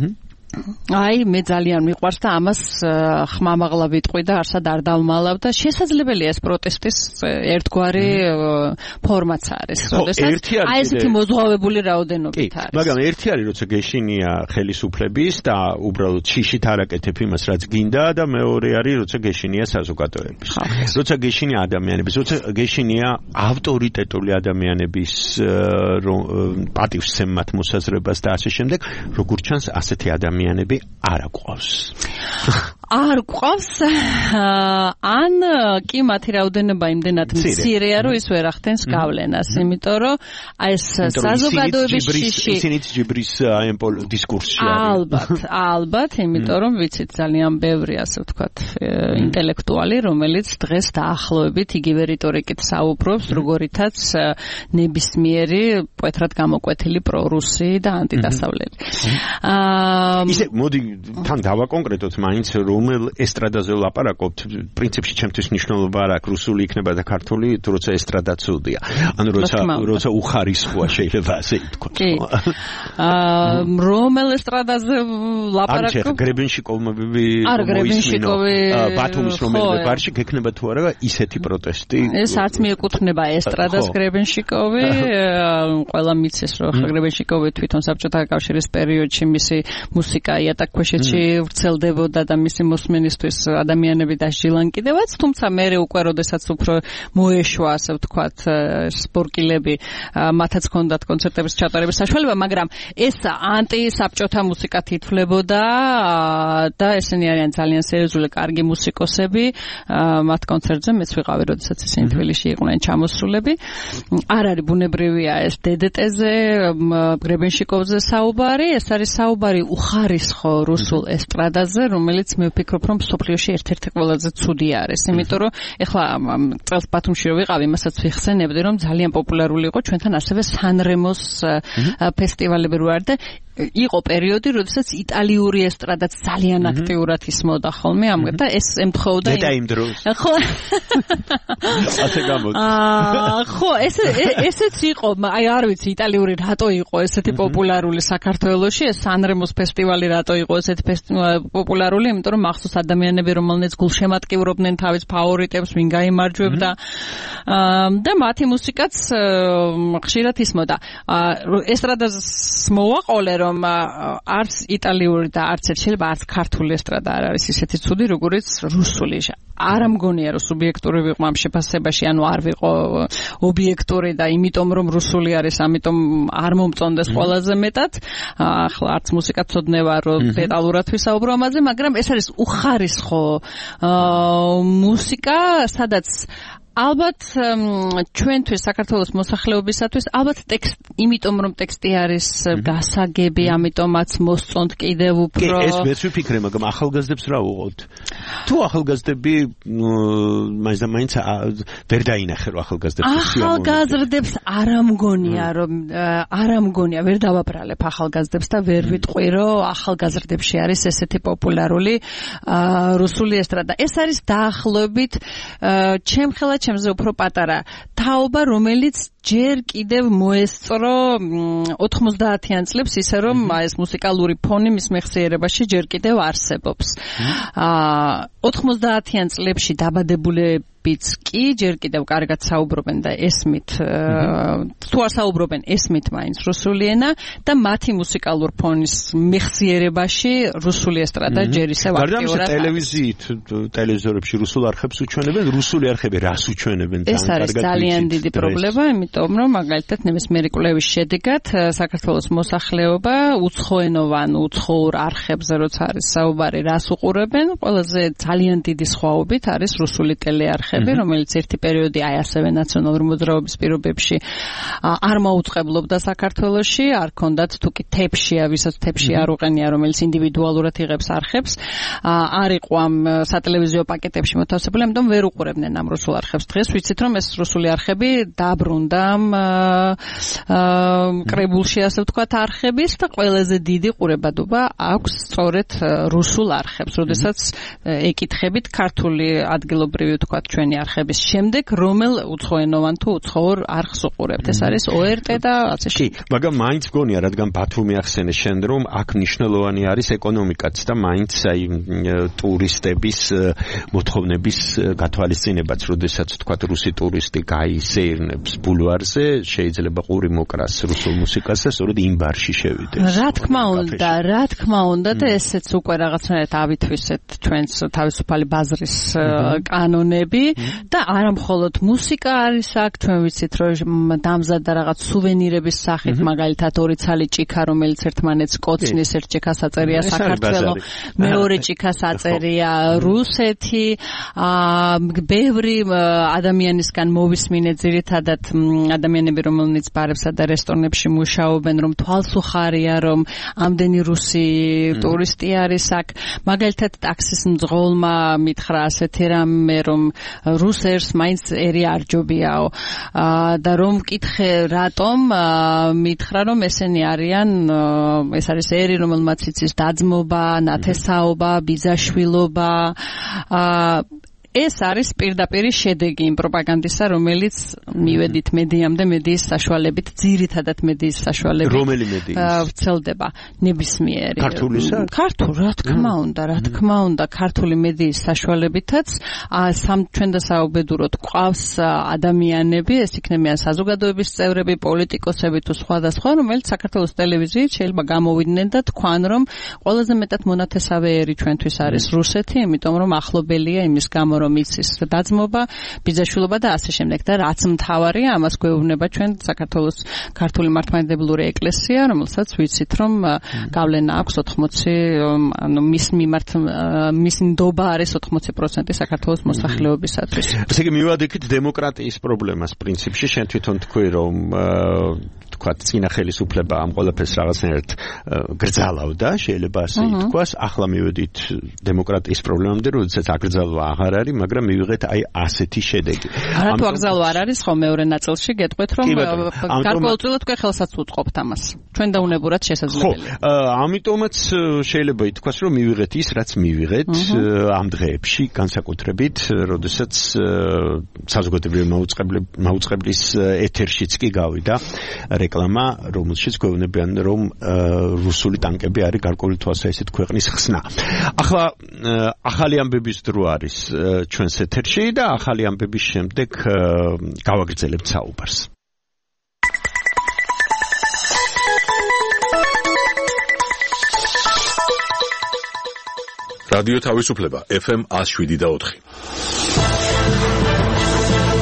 აი მე ძალიან მიყვარს და ამას ხმამაღლა ვიტყვი და არსად არ დავმალავ და შესაძლებელია ეს პროტესტის ერთგვარი ფორმაც არის. როდესაც აი ესეთი მოზღვავებული რაოდენობით არის. მაგრამ ერთი არის როცა გეშინია ხელისუფლების და უბრალოდ შიშით არაკეთებ იმას რაც გინდა და მეორე არის როცა გეშინია საზოგადოების. როცა გეშინია ადამიანების, როცა გეშინია ავტორიტეტული ადამიანების პატივსცემად მოსაზრებას და ასე შემდეგ, როგორ ჩანს ასეთი ადამიანი ადამიანები არ აყვავს. არ გვყავს ან კი მათი რაოდენობა იმდენად მცირეა, რომ ის ვერ ახდენს გავლენას, იმიტომ რომ აი ეს საზოგადოების შიში ისინიც ჯიბრის აი ამ დისკურსში არის. ალბათ, ალბათ, იმიტომ რომ ვიცით ძალიან ბევრი ასე ვთქვათ ინტელექტუალი, რომელიც დღეს დაახლოებით იგივე რიტორიკით საუბრობს, როგორითაც ნებისმიერი პოეტრად გამოკვეთილი პრორუსი და ანტიდასავლელი. აა ისე მოდი თან დავაკონკრეტოთ მაინც რომელ ესტრადაზე ვლაპარაკობთ, პრინციპში ჩემთვის მნიშვნელობა არ აქვს რუსული იქნება და ქართული, თუ როცა ესტრადა ცუდია. ანუ როცა როცა უხარისხოა შეიძლება ასე ითქვას. კი. აა რომელ ესტრადაზე ლაპარაკობ? არ გრებენშიკოვები არ გრებენშიკოვი ბათუმის რომელიმე ბარში გექნება თუ არა ისეთი პროტესტი. ეს არც მიეკუთვნება ესტრადას გრებენშიკოვი, ყველა მიცეს რომ გრებენშიკოვი თვითონ საბჭოთა კავშირის პერიოდში მისი მუსიკა იატაკქვეშეთში ვრცელდებოდა და მისი მოსმენისთვის ადამიანები დასჯილან კიდევაც, თუმცა მერე უკვე როდესაც უფრო მოეშვა, ასე ვთქვათ, სპორკილები, მათაც ჰქონდათ კონცერტების ჩატარების საშუალება, მაგრამ ეს ანტისაბჭოთა მუსიკად ითვლებოდა და ესენი არიან ძალიან სერიოზული კარგი მუსიკოსები, მათ კონცერტზე მეც ვიყავი, როდესაც ისინი თბილისში იყვნენ ჩამოსულები. არ არის ბუნებრივია ეს დე დე ტე-ზე, გრებენშიკოვზე საუბარი, ეს არის საუბარი უხარისხო რუსულ ესტრადაზე, რომელიც მე ვფიქრობ, რომ სოფლიოში ერთ-ერთი ყველაზე ცუდი არის, იმიტომ რომ ეხლა წელს ბათუმში რო ვიყავი, მასაც ვიხსენებდი, რომ ძალიან პოპულარული იყო ჩვენთან ასევე სანრემოს ფესტივალები რო არის და იყო პერიოდი, როდესაც იტალიური ესტრადაც ძალიან აქტიურად ისმოდა ხოლმე ამგ და ეს ემთხოვდა და იმ დროს. ხო. ასე გამოდი. აა ხო, ესე ესეც იყო, აი არ ვიცი იტალიური რატო იყო ესეთი პოპულარული საქართველოში, ეს სანრემოს ფესტივალი რატო იყო ესეთი პოპულარული, იმიტომ რომ მახსოვს ადამიანები, რომელნიც გულშემატკივრობდნენ თავის ფავორიტებს, ვინ გაიმარჯვებდა და მათი მუსიკაც ხშირად ისმოდა. ესტრადას მოვაყოლე რომ არც იტალიური და არც ერთ შეიძლება არც ქართული ესტრადა არ არის ისეთი ცუდი, როგორც რუსული. არ ამგონია რომ სუბიექტური ვიყო ამ შეფასებაში, ანუ არ ვიყო ობიექტური და იმიტომ რომ რუსული არის, ამიტომ არ მომწონდეს ყველაზე მეტად. ახლა არც მუსიკა ცოდნე ვარ, რომ დეტალურად ვისაუბრო ამაზე, მაგრამ ეს არის უხარისხო მუსიკა, სადაც ალბათ ჩვენთვის საქართველოს მოსახლეობისათვის ალბათ ტექსტ, იმიტომ რომ ტექსტი არის გასაგები, ამიტომაც მოსწონთ კიდევ უფრო. ეს მეც ვიფიქრე, მაგრამ ახალგაზრდებს რა უყოთ? თუ ახალგაზრდები მაინც და მაინც ვერ დაინახე რომ ახალგაზრდებს ახალგაზრდებს არ ამგონია რომ არ ამგონია, ვერ დავაბრალებ ახალგაზრდებს და ვერ ვიტყვი რომ ახალგაზრდებში არის ესეთი პოპულარული რუსული ესტრადა. ეს არის დაახლოებით ჩემხელა ჩემზე უფრო პატარა თაობა, რომელიც ჯერ კიდევ მოესწრო ოთხმოცდაათიან წლებს, ისე რომ ეს მუსიკალური ფონი მის მეხსიერებაში ჯერ კიდევ არსებობს. აა ოთხმოცდაათიან წლებში დაბადებულებიც კი ჯერ კიდევ კარგად საუბრობენ და ესმით თუ არ საუბრობენ, ესმით მაინც რუსული ენა და მათი მუსიკალურ ფონის მეხსიერებაში რუსული ესტრადა ჯერ ისევ აქტიურად. ტელევიზიით, ტელევიზორებში რუსულ არხებს უჩვენებენ, რუსული არხები რას უჩვენებენ? ეს არის ძალიან დიდი პრობლემა, იმიტომ რომ მაგალითად ნებისმიერი კვლევის შედეგად საქართველოს მოსახლეობა უცხოენოვან უცხოურ არხებზე როცა არის საუბარი, რას უყურებენ, ყველაზე ძალიან დიდი სხვაობით არის რუსული ტელეარხები, რომელიც ერთი პერიოდი აი ასევე ნაციონალური მოძრაობის პირობებში არ მოუწყებლობდა საქართველოში, არ ქონდათ თუკი თეფშია, ვისაც თეფში არ უყენია, რომელიც ინდივიდუალურად იღებს არხებს, არ იყო ამ სატელევიზიო პაკეტებში მოთავსებული, ამიტომ ვერ უყურებდნენ ამ რუსულ არხებს. დღეს ვიცით რომ ეს რუსული არხები დაბრუნდა კრებულში, ასე ვთქვათ, არხების და ყველაზე დიდი ყურებადობა აქვს სწორედ რუსულ არხებს, როდესაც ეკითხებით ქართული ადგილობრივი ვთქვათ ჩვენი არხების შემდეგ, რომელ უცხოენოვან თუ უცხოურ არხს უყურებთ. ეს არის O R T და ასე შემდეგ. კი, მაგრამ მაინც გონია, რადგან ბათუმი ახსენე შენ, რომ აქ მნიშვნელოვანი არის ეკონომიკაც და მაინც აი ტურისტების მოთხოვნების გათვალისწინებაც, როდესაც ვთქვათ რუსი ტურისტი გაიზეირნებს ბულვარზე, შეიძლება ყური მოკრას რუსულ მუსიკას და სწორედ იმ ბარში შევიდეს. რა თქმა უნდა, რა თქმა უნდა და ესეც უკვე რაღაცნაირად ავითვისეთ ჩვენს თავისუფალი ბაზრის კანონები და არა მხოლოდ მუსიკა არის აქ, ჩვენ ვიცით რომ დამზადდა რაღაც სუვენირების სახით, მაგალითად ორი ცალი ჭიქა, რომელიც ერთმანეთს კოცნის, ერთ ჭიქას აწერია საქართველო, მეორე ჭიქას აწერია რუსეთი, ბევრი ადამიანისგან მოვისმინე ძირითადად ადამიანები, რომელნიც ბარებსა და რესტორნებში მუშაობენ, რომ თვალს უხარია, რომ ამდენი რუსი ტურისტი არის აქ. მაგალითად ტაქსის მძღოლმა მითხრა ასეთი რამე, რომ რუს ერს მაინც ერი არ ჯობიაო და რომ მკითხე რატომ, მითხრა რომ ესენი არიან, ეს არის ერი, რომელმაც იცის დაძმობა, ნათესაობა, ბიძაშვილობა. ეს არის პირდაპირი შედეგი იმ პროპაგანდისა, რომელიც მივედით მედიამდე, მედიის საშუალებით, ძირითადად მედიის საშუალებით რომელი მედიის ვრცელდება ნებისმიერი. ქართულისა? ქართულ, რა თქმა უნდა, რა თქმა უნდა, ქართული მედიის საშუალებითაც სამ ჩვენ დასაუბედუროთ ყავს ადამიანები, ეს იქნებიან საზოგადოების წევრები, პოლიტიკოსები თუ სხვადასხვა, რომელიც საქართველოს ტელევიზიით შეიძლება გამოვიდნენ და თქვან, რომ ყველაზე მეტად მონათესავე ერი ჩვენთვის არის რუსეთი, იმიტომ რომ ახლობელია იმის გამო, რომ იცის დაძმობა, ბიძაშვილობა და ასე შემდეგ და რაც მთავარია, ამას გვეუბნება ჩვენ საქართველოს ქართული მართლმადიდებლური ეკლესია, რომელსაც ვიცით რომ გავლენა აქვს ოთხმოცი, ანუ მის მიმართ მის ნდობა არის ოთხმოცი პროცენტი საქართველოს მოსახლეობისათვის. ესე იგი მივადექით დემოკრატიის პრობლემას პრინციპში, შენ თვითონ თქვი რომ თქვათ წინა ხელისუფლება ამ ყველაფერს რაღაცნაირად გრძალავდა, შეიძლება ასე ითქვას, ახლა მივედით დემოკრატიის პრობლემამდე, როდესაც აკრძალვა აღარ არის, მაგრამ მივიღეთ აი ასეთი შედეგი. არა თუ აკრძალვა არ არის, ხო მეორე ნაწილში გეტყვით რომ გარკვეულწილად უკვე ხელსაც უწყობთ ამას. ჩვენ დაუნებურად შესაძლებელია. ხო, ამიტომაც შეიძლება ითქვას, რომ მივიღეთ ის, რაც მივიღეთ ამ დღეებში, განსაკუთრებით, როდესაც საზოგადოებრივი მაუწყებლის ეთერშიც კი გავიდა რეკლამა, რომელშიც გვეუბნებიან, რომ რუსული ტანკები არის გარკვეული თვალსაჩინო ქვეყნის ხსნა. ახლა ახალი ამბების დრო არის ჩვენს ეთერში და ახალი ამბების შემდეგ გავაგრძელებთ საუბარს. რადიო თავისუფლება F M one oh seven და four.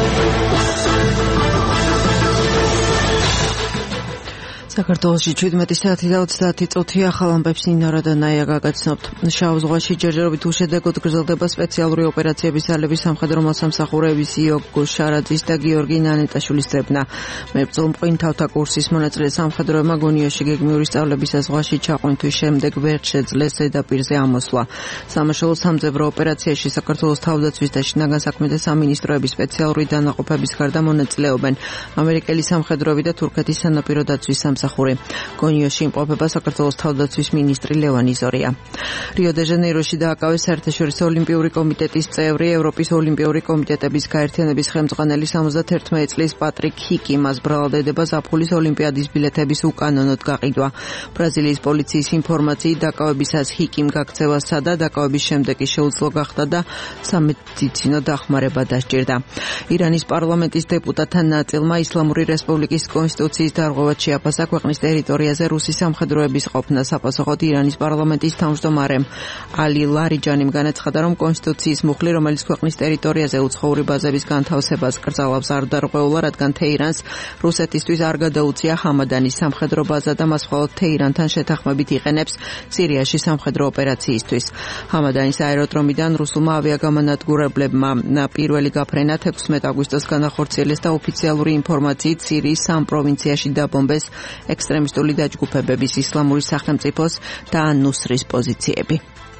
საქართველოში შვიდმეტი საათი და ოცდაათი წუთი ახალ ამბებს ნინარა და ნაია გაგაცნობთ. შავ ზღვაში ჯერჯერობით უშედეგოდ გრძელდება სპეციალური ოპერაციების ძალების სამხედრო მოსამსახურეების იოგო შარაძის და გიორგი ნანეტაშვილის ძებნა. მებრძოლ მყინთავთა კურსის მონაწილე სამხედროებმა გონიაში გეგმიური სწავლების ზღვაში ჩაყვანთვის შემდეგ ვერ შეძლეს ზედაპირზე ამოსვლა. სამაშველო სამძებრო ოპერაციაში საქართველოს თავდაცვის და შინაგან საქმეთა სამინისტროების სპეციალური დანაყოფების გარდა მონაწილეობენ ამერიკელი სამხედროები და თურქეთის სანაპირო დაცვის სამსახური. გონიოში იმყოფება საქართველოს თავდაცვის მინისტრი ლევან იზორია. რიო-დე-ჟანეიროში დააკავეს საერთაშორისო ოლიმპიური კომიტეტის წევრი, ევროპის ოლიმპიური კომიტეტების გაერთიანების ხელმძღვანელი სამოცდაერთი წლის პატრიკ ჰიკი. მას ბრალდება ზაფხულის ოლიმპიადის ბილეთების უკანონოდ გაყიდვა. ბრაზილიის პოლიციის ინფორმაციით დაკავებისას ჰიკიმ გაქცევა სცადა, დაკავების შემდეგ კი შეუძლო გახდა და სამედიცინო დახმარება დასჭირდა. ირანის პარლამენტის დეპუტატთა ნაწილმა ისლამური რესპუბლიკის კონსტიტუციის დარღვევად შეაფასა ქვეყნის ტერიტორიაზე რუსი სამხედროების ყოფნა. საპასუხოდ ირანის პარლამენტის თავმჯდომარემ ალი ლარიჯანიმ განაცხადა, რომ კონსტიტუციის მუხლი, რომელიც ქვეყნის ტერიტორიაზე უცხოური ბაზების განთავსებას კრძალავს, არ დარღვეულა, რადგან თეირანს რუსეთისთვის არ გადაუწია ჰამადანის სამხედრო ბაზა და მას მხოლოდ თეირანთან შეთანხმებით იყენებს სირიაში სამხედრო ოპერაციისთვის. ჰამადანის აეროდრომიდან რუსულმა ავიაგამანადგურებლებმა პირველი გაფრენა თექვსმეტი აგვისტოს განახორციელეს და ოფიციალური ინფორმაციით სირიის სამ პროვინციაში დაბომბეს ექსტრემისტული დაჯგუფებების ისლამური სახელმწიფოს და ნუსრის პოზიციები.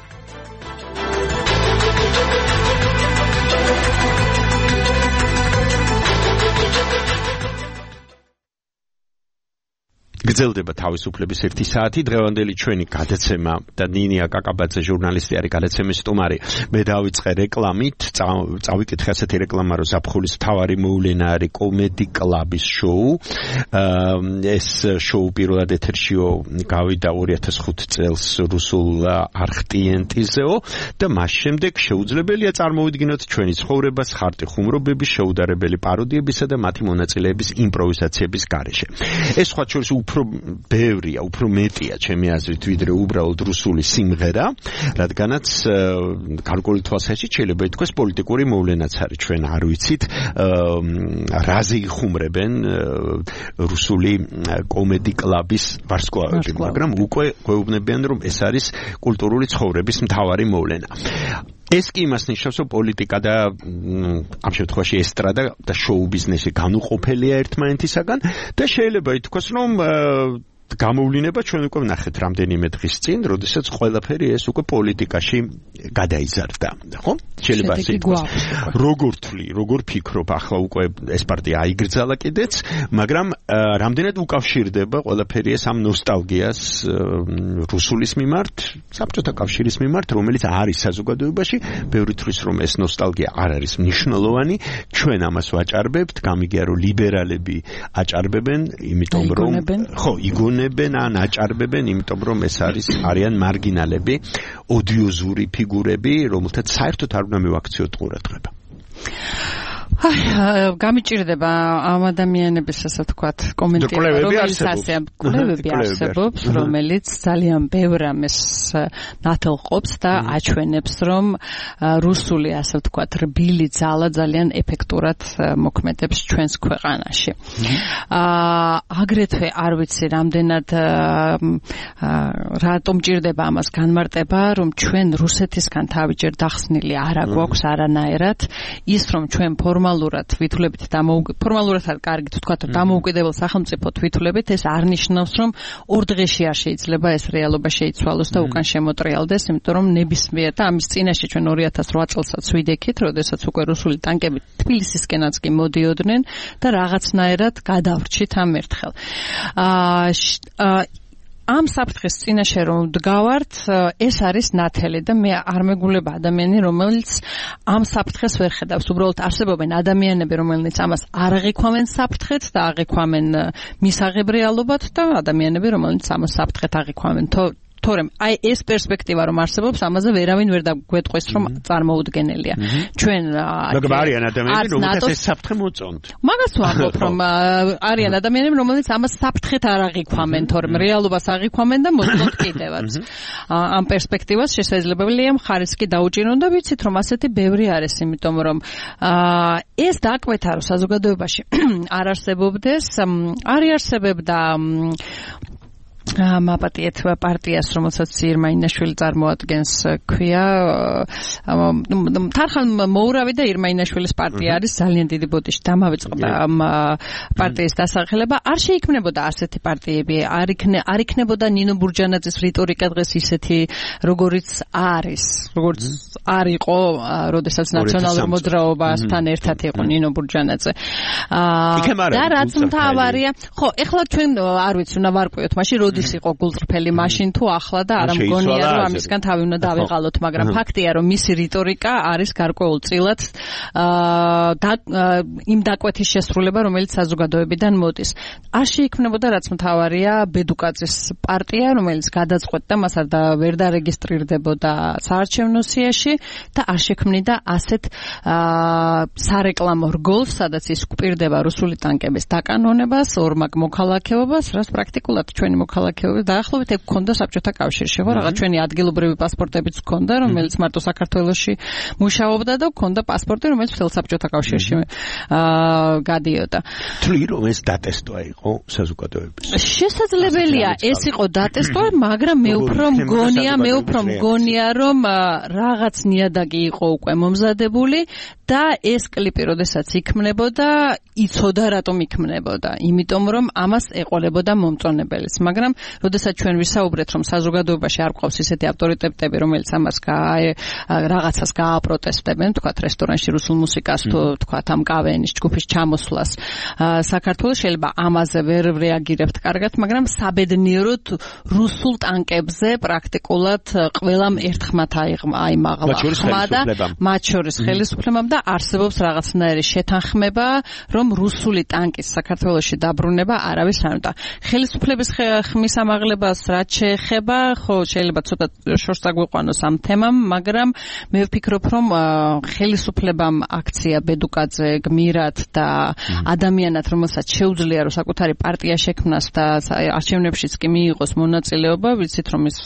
გრძელდება თავისუფლების ერთი საათი. დღევანდელი ჩვენი გადაცემა და ნინია კაკაბაძე ჟურნალისტი არის გადაცემის სტუმარი. მე დავიწყე რეკლამით, წავიკითხე ასეთი რეკლამა, რომ ზაფხულის მთავარი მოვლენა არის კომედი კლუბის შოუ. ეს შოუ პირველად ეთერშიო გავიდა ორი ათას ხუთი წელს რუსულ არხ ტი εν ტი-ზეო და მას შემდეგ შეუძლებელია წარმოვიდგინოთ ჩვენი ცხოვრებას ხარტი ხუმრობების, შეუდარებელი პაროდიებისა და მათი მონაწილეების იმპროვიზაციების გარეშე. ეს სხვა შორის უფრო ბევრია, უფრო მეტია ჩემი აზრით, ვიდრე უბრალოდ რუსული სიმღერა, რადგანაც გარკვეული თვალსაჩინო შეიძლება ითქვას პოლიტიკური მოვლენაც არის. ჩვენ არ ვიცით რაზე იხუმრებენ რუსული კომედი კლუბის ვარსკვლავები, მაგრამ უკვე გვეუბნებიან, რომ ეს არის კულტურული ცხოვრების მთავარი მოვლენა. ეს კი იმას ნიშნავს, რომ პოლიტიკა და ამ შემთხვევაში ესტრადა და შოუ ბიზნესი განუყოფელია ერთმანეთისაგან და შეიძლება ითქვას, რომ გამოვლენა ჩვენ უკვე ვნახეთ რამდენიმე დღის წინ, როდესაც ყველაფერი ეს უკვე პოლიტიკაში გადაიზარდა, ხო? შეიძლება ასე ითქვას. როგორ თვლი, როგორ ფიქრობ, ახლა უკვე ეს პარტია აიგრძალა კიდეც, მაგრამ რამდენად უკავშირდება ყველაფერი ეს ამ ნოსტალგიას რუსულის მიმართ, საბჭოთა კავშირის მიმართ, რომელიც არის საზოგადოებაში, ბევრი თვლის რომ ეს ნოსტალგია არ არის მნიშვნელოვანი, ჩვენ ამას ვაჭარბებთ, გამიგია რომ ლიბერალები აჭარბებენ, იმიტომ რომ ხო, იგონებენ ან აჭარბებენ, იმიტომ რომ ეს არის არიან მარგინალები, ოდიოზური ფიგურები, რომელთაც საერთოდ არ უნდა მივაქციოთ ყურადღება. აი, გამიჭირდება ამ ადამიანების, ასე ვთქვათ, კომენტარი, რომელიც ასე კვლევები არსებობს, რომელიც ძალიან ბევრ ამას ნათელყოფს და აჩვენებს, რომ რუსული, ასე ვთქვათ, რბილი ძალა ძალიან ეფექტურად მოქმედებს ჩვენს ქვეყანაში. აა აგრეთვე არ ვიცი, რამდენად რატომ ჭირდება ამას განმარტება, რომ ჩვენ რუსეთისგან თავჯერ დახსნილი არ აგვაქვს არანაირად ის, რომ ჩვენ ფორმალურად თვითვლებით დამოუკიდებლად ფორმალურად არ კარგით ვთქვათ, რომ დამოუკიდებელ სახელმწიფო თვითვლებით ეს არ ნიშნავს, რომ ორ დღეში არ შეიძლება ეს რეალობა შეიცვალოს და უკან შემოტრიალდეს, იმიტომ რომ ნებისმიერ და ამის წინაშე ჩვენ ორი ათას ოთხ წელსაც ვიდექით, როდესაც უკვე რუსული ტანკები თბილისისკენაც კი მოდიოდნენ და რაღაცნაირად გადავრჩით ამ ერთხელ. აა ამ საფრთხის წინაშე რომ ვდგავართ, ეს არის ნათელი და მე არ მეგულება ადამიანი, რომელიც ამ საფრთხეს ვერ ხედავს. უბრალოდ არსებობენ ადამიანები, რომელნიც ამას არ აღიქვამენ საფრთხეთ და აღიქვამენ მისაღებ რეალობად და ადამიანები, რომელნიც ამას საფრთხეთ აღიქვამენ. თორემ აი ეს პერსპექტივა რომ არსებობს, ამაზე ვერავინ ვერ დაგვეტყვის რომ წარმოუდგენელია. ჩვენ მაგრამ არიან ადამიანები, რომელთაც ეს საფრთხე მოწონთ. მაგას ვამბობ, რომ არიან ადამიანები, რომელთაც ამას საფრთხეთ არ აღიქვამენ, თორემ რეალობას აღიქვამენ და მოწონთ კიდევაც. ამ პერსპექტივას შესაძლებელია მხარისკი დაუჭირონ და ვიცით რომ ასეთი ბევრი არის, იმიტომ რომ ეს დაკვეთა რომ საზოგადოებაში არ არსებობდეს, არ არსებობდა მაპატიეთ პარტიას, რომელსაც ირმა ინაშვილი წარმოადგენს, ქვია თარხან მოურავი და ირმა ინაშვილის პარტია არის ძალიან დიდი ბოდიში დამავიწყდა ამ პარტიის დასახელება. არ შეიქმნებოდა ასეთი პარტიები, არ არ იქნებოდა ნინო ბურჯანაძის რიტორიკა დღეს ისეთი, როგორიც არის, როგორც არ იყო, როდესაც ნაციონალურ მოძრაობასთან ერთად იყო ნინო ბურჯანაძე. და რაც მთავარია, ხო, ეხლა ჩვენ არ ვიცი, უნდა ვარკვიოთ მაშინ როდის იყო გულწრფელი მაშინ თუ ახლა და არ მგონია რომ ამისგან თავი უნდა დავიღალოთ, მაგრამ ფაქტია რომ მისი რიტორიკა არის გარკვეულწილად იმ დაკვეთის შესრულება, რომელიც საზოგადოებიდან მოდის. არ შეიქმნებოდა, რაც მთავარია, ბედუკაძის პარტია, რომელიც გადაწყვეტდა მას არ და ვერ დარეგისტრირდებოდა საარჩევნო სიაში და არ შექმნიდა ასეთ სარეკლამო რგოლს, სადაც ის გვპირდება რუსული ტანკების დაკანონებას, ორმაგ მოქალაქეობას, რაც პრაქტიკულად ჩვენი მოქალაქეობის დაახლოებით გქონდა საბჭოთა კავშირში, ხო, რაღაც ჩვენი ადგილობრივი პასპორტებიც გქონდა, რომელიც მარტო საქართველოში მუშაობდა და გქონდა პასპორტი, რომელიც მთელ საბჭოთა კავშირში გადიოდა. თვლი რომ ეს დატესტვა იყო საზოგადოების. შესაძლებელია ეს იყო დატესტვა, მაგრამ მე უფრო მგონია, მე უფრო მგონია რომ რაღაც ნიადაგი იყო უკვე მომზადებული და ეს კლიპი როდესაც იქმნებოდა, იცოდა რატომ იქმნებოდა, იმიტომ რომ ამას ეყოლებოდა მომწონებელიც. მაგრამ როდესაც ჩვენ ვისაუბრეთ რომ საზოგადოებაში არ ყავს ისეთი ავტორიტეტები, რომელიც ამას რაღაცას გააპროტესტებენ, თქვათ რესტორანში რუსულ მუსიკას თუ თქვათ ამ კავენის ჯგუფის ჩამოსვლას საქართველოს, შეიძლება ამაზე ვერ რეაგირებთ კარგად, მაგრამ საბედნიეროდ რუსულ ტანკებზე პრაქტიკულად ყველამ ერთხმათ აიმაღლა ხმა და მათ შორის ხელისუფლებამ და არსებობს რაღაცნაირი შეთანხმება, რომ რუსული ტანკის საქართველოში დაბრუნება არავის არ უნდა. ხელისუფლების ხმის ამაღლებას რაც შეეხება, ხო, შეიძლება ცოტა შორს დაგვიყვანოს ამ თემამ, მაგრამ მე ვფიქრობ, რომ ხელისუფლებამ აქცია ბედუკაძე გმირად და ადამიანად, რომელსაც შეუძლია რომ საკუთარი პარტია შექმნას და არჩევნებშიც კი მიიღოს მონაწილეობა, ვიცით რომ ის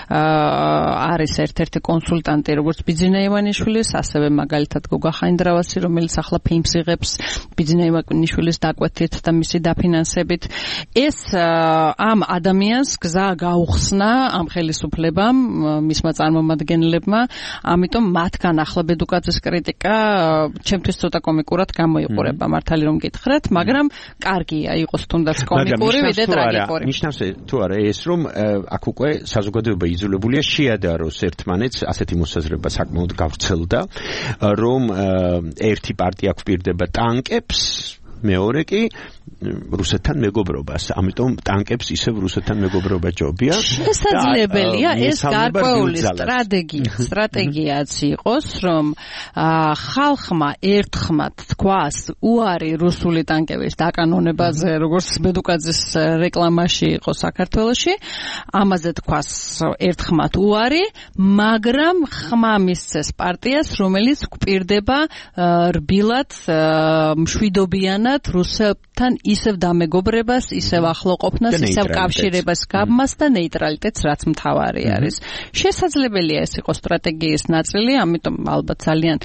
არის ერთ-ერთი კონსულტანტი როგორც ბიძინა ივანიშვილის, ასევე მაგალითად გოგა ხაინდრავასი, რომელიც ახლა ფილმს იღებს ბიძინა ივანიშვილის დაკვეთით და მისი დაფინანსებით. ეს ამ ადამიანს გზა გაუხსნა ამ ხელისუფლებამ, მისმა წარმომადგენლებმა, ამიტომ მათგან ახლა ბედუკაძის კრიტიკა ჩემთვის ცოტა კომიკურად გამოიყურება, მართალი რომ გითხრათ, მაგრამ კარგია იყოს თუნდაც კომიკური, ვიდრე ტრაგიკული. ნიშნავს თუ არა ეს რომ აქ უკვე საზოგადოება იძულებულია შეადაროს ერთმანეთს, ასეთი მოსაზრება საკმაოდ გავრცელდა, რომ ერთი პარტია გვპირდება ტანკებს, მეორე კი რუსეთთან მეგობრობას, ამიტომ ტანკებს ისევ რუსეთთან მეგობრობა ჯობია. შესაძლებელია ეს გარკვეული სტრატეგია, სტრატეგიაც იყოს, რომ ხალხმა ერთხმად თქვას უარი რუსული ტანკების დაკანონებაზე, როგორც ბედუკაძის რეკლამაში იყო საქართველოში, ამაზე თქვას ერთხმად უარი, მაგრამ ხმა მისცეს პარტიას, რომელიც გვპირდება რბილად, მშვიდობიანად რუსეთთან ისევ დამეგობრებას, ისევ ახლო ყოფნას, ისევ კავშირებას გაბმას და ნეიტრალიტეტს, რაც მთავარი არის. შესაძლებელია ეს იყოს სტრატეგიის ნაწილი, ამიტომ ალბათ ძალიან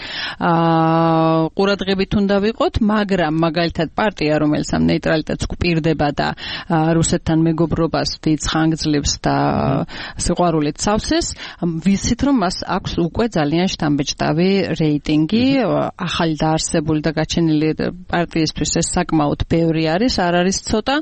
ყურადღებით უნდა ვიყოთ, მაგრამ მაგალითად პარტია, რომელიც ამ ნეიტრალიტეტს გვპირდება და რუსეთთან მეგობრობას დიდ ხანგრძლივს და სიყვარულით სავსეს, ვიცით რომ მას აქვს უკვე ძალიან შთამბეჭდავი რეიტინგი, ახალი დაარსებული და გაჩენილი პარტიისთვის ეს საკმაოდ ბევრი არის, არ არის ცოტა.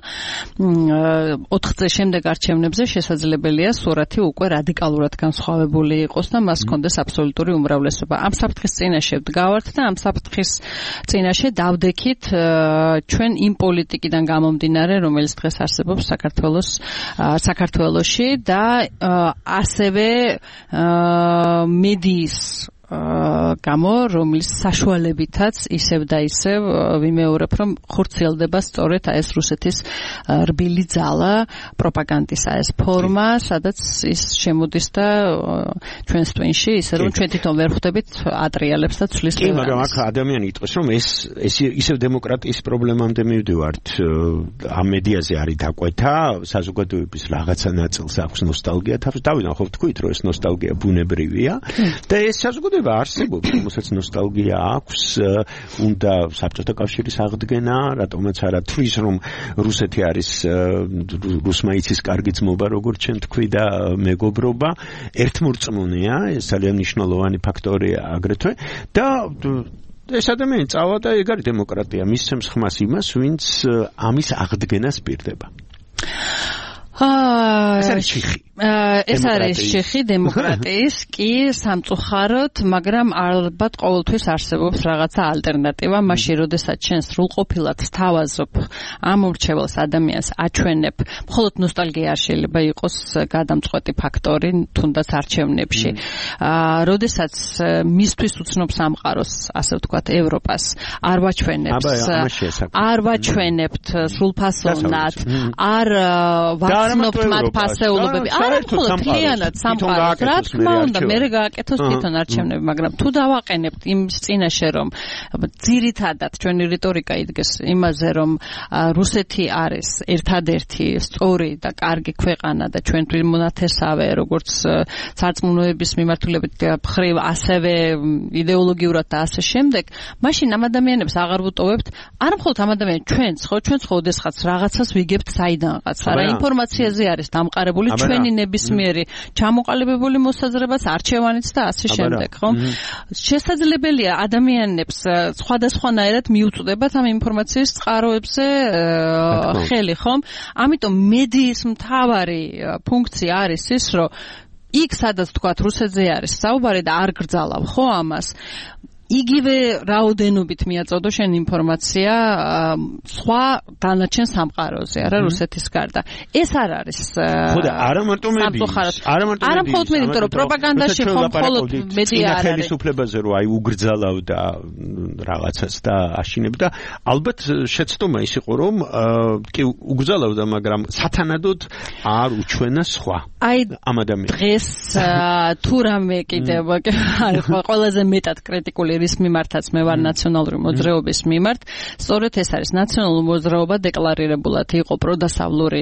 ოთხ წლის შემდეგ არჩევნებზე შესაძლებელია სურათი უკვე რადიკალურად განსხვავებული იყოს და მას ჰქონდეს აბსოლუტური უმრავლესობა. ამ საფრთხის წინაშე ვდგავართ და ამ საფრთხის წინაშე დავდექით ჩვენ იმ პოლიტიკიდან გამომდინარე, რომელიც დღეს არსებობს საქართველოს საქართველოში და ასევე მედიის გამო, რომლის საშუალებითაც ისევ და ისევ ვიმეორებ, რომ ხორციელდება სწორედ ეს რუსეთის რბილი ძალა, პროპაგანდისა ეს ფორმა, სადაც ის შემოდის და ჩვენს ტვინში, ისე რომ ჩვენ თვითონ ვერ ხვდებით ატრიალებს და ცვლის კი, მაგრამ აქ ადამიანი იტყვის, რომ ეს ეს ისევ დემოკრატიის პრობლემამდე მივდივართ, ამ მედიაზე არის დაკვეთა, საზოგადოების რაღაცა ნაწილს აქვს ნოსტალგია, თავს დავიდან ხო ვთქვით, რომ ეს ნოსტალგია ბუნებრივია და ეს საზოგადოება არსებობს, რომელსაც ნოსტალგია აქვს, უნდა საბჭოთა კავშირის აღდგენა, რატომაც არა თვლის, რომ რუსეთი არის რუსმაიცის კარგი ძმობა, როგორც ჩვენ თქვი და მეგობრობა, ერთმორწმუნეა, ეს ძალიან მნიშვნელოვანი ფაქტორია აგრეთვე და ეს ადამიანი წავა და ეგ არის დემოკრატია, მისცემს ხმას იმას, ვინც ამის აღდგენას პირდება. აა ეს არის ჩიხი. ეს არის ჩიხი დემოკრატიის კი სამწუხაროდ, მაგრამ ალბათ ყოველთვის არსებობს რაღაცა ალტერნატივა, მაშინ როდესაც ჩვენ სრულყოფილად სთავაზობ ამ ურჩეველს ადამიანს აჩვენებ, მხოლოდ ნოსტალგია არ შეიძლება იყოს გადამწყვეტი ფაქტორი თუნდაც არჩევნებში. აა როდესაც მისთვის უცნობ სამყაროს, ასე ვთქვათ, ევროპას არ ვაჩვენებს, არ ვაჩვენებთ სრულფასოვნად, არ ვაცნობთ მათ ფასეულობები. არა მხოლოდ მთლიანად სამყაროს, რა თქმა უნდა, მე გააკეთოს თვითონ არჩევნები, მაგრამ თუ დავაყენებთ იმ წინაშე, რომ ძირითადად ჩვენი რიტორიკა იდგეს იმაზე, რომ რუსეთი არის ერთადერთი სწორი და კარგი ქვეყანა და ჩვენთვის მონათესავე, როგორც სარწმუნოების მიმართულებით მხრივ, ასევე იდეოლოგიურად და ასე შემდეგ, მაშინ ამ ადამიანებს აღარ ვუტოვებთ, არა მხოლოდ ამ ადამიანებს, ჩვენც, ხო, ჩვენც ხო ოდესღაც რაღაცას ვიგებთ საიდანღაც, არა ინფორმაციაზე არის დამყარებული ჩვენი ნებისმიერი ჩამოყალიბებული მოსაზრებას, არჩევანიც და ასე შემდეგ, ხო? შესაძლებელია ადამიანებს სხვადასხვანაირად მიუწვდებათ ამ ინფორმაციის წყაროებზე ხელი, ხო? ამიტომ მედიის მთავარი ფუნქცია არის ის, რომ იქ სადაც თქვათ რუსეთზე არის საუბარი და არ გრძალავ, ხო ამას? იგივე რაოდენობით მიაწოდო შენ ინფორმაცია სხვა დანარჩენ სამყაროზე, არა რუსეთის გარდა. ეს არ არის ხო და არა მარტო მედიის, არა მარტო მედიის, არა მხოლოდ მედიის, იმიტომ რომ პროპაგანდაში ხო მხოლოდ მედია არ არის. ხელისუფლებაზე რომ აი უგრძალავ და რაღაცას და აშინებ და ალბათ შეცდომა ის იყო რომ კი უგრძალავდა, მაგრამ სათანადოდ არ უჩვენა სხვა. აი ამ ადამიანს დღეს თუ რამე კიდევ არის ყველაზე მეტად კრიტიკული რის მიმართაც მე ვარ ნაციონალური მოძრაობის მიმართ, სწორედ ეს არის ნაციონალური მოძრაობა დეკლარირებულად იყო პროდასავლური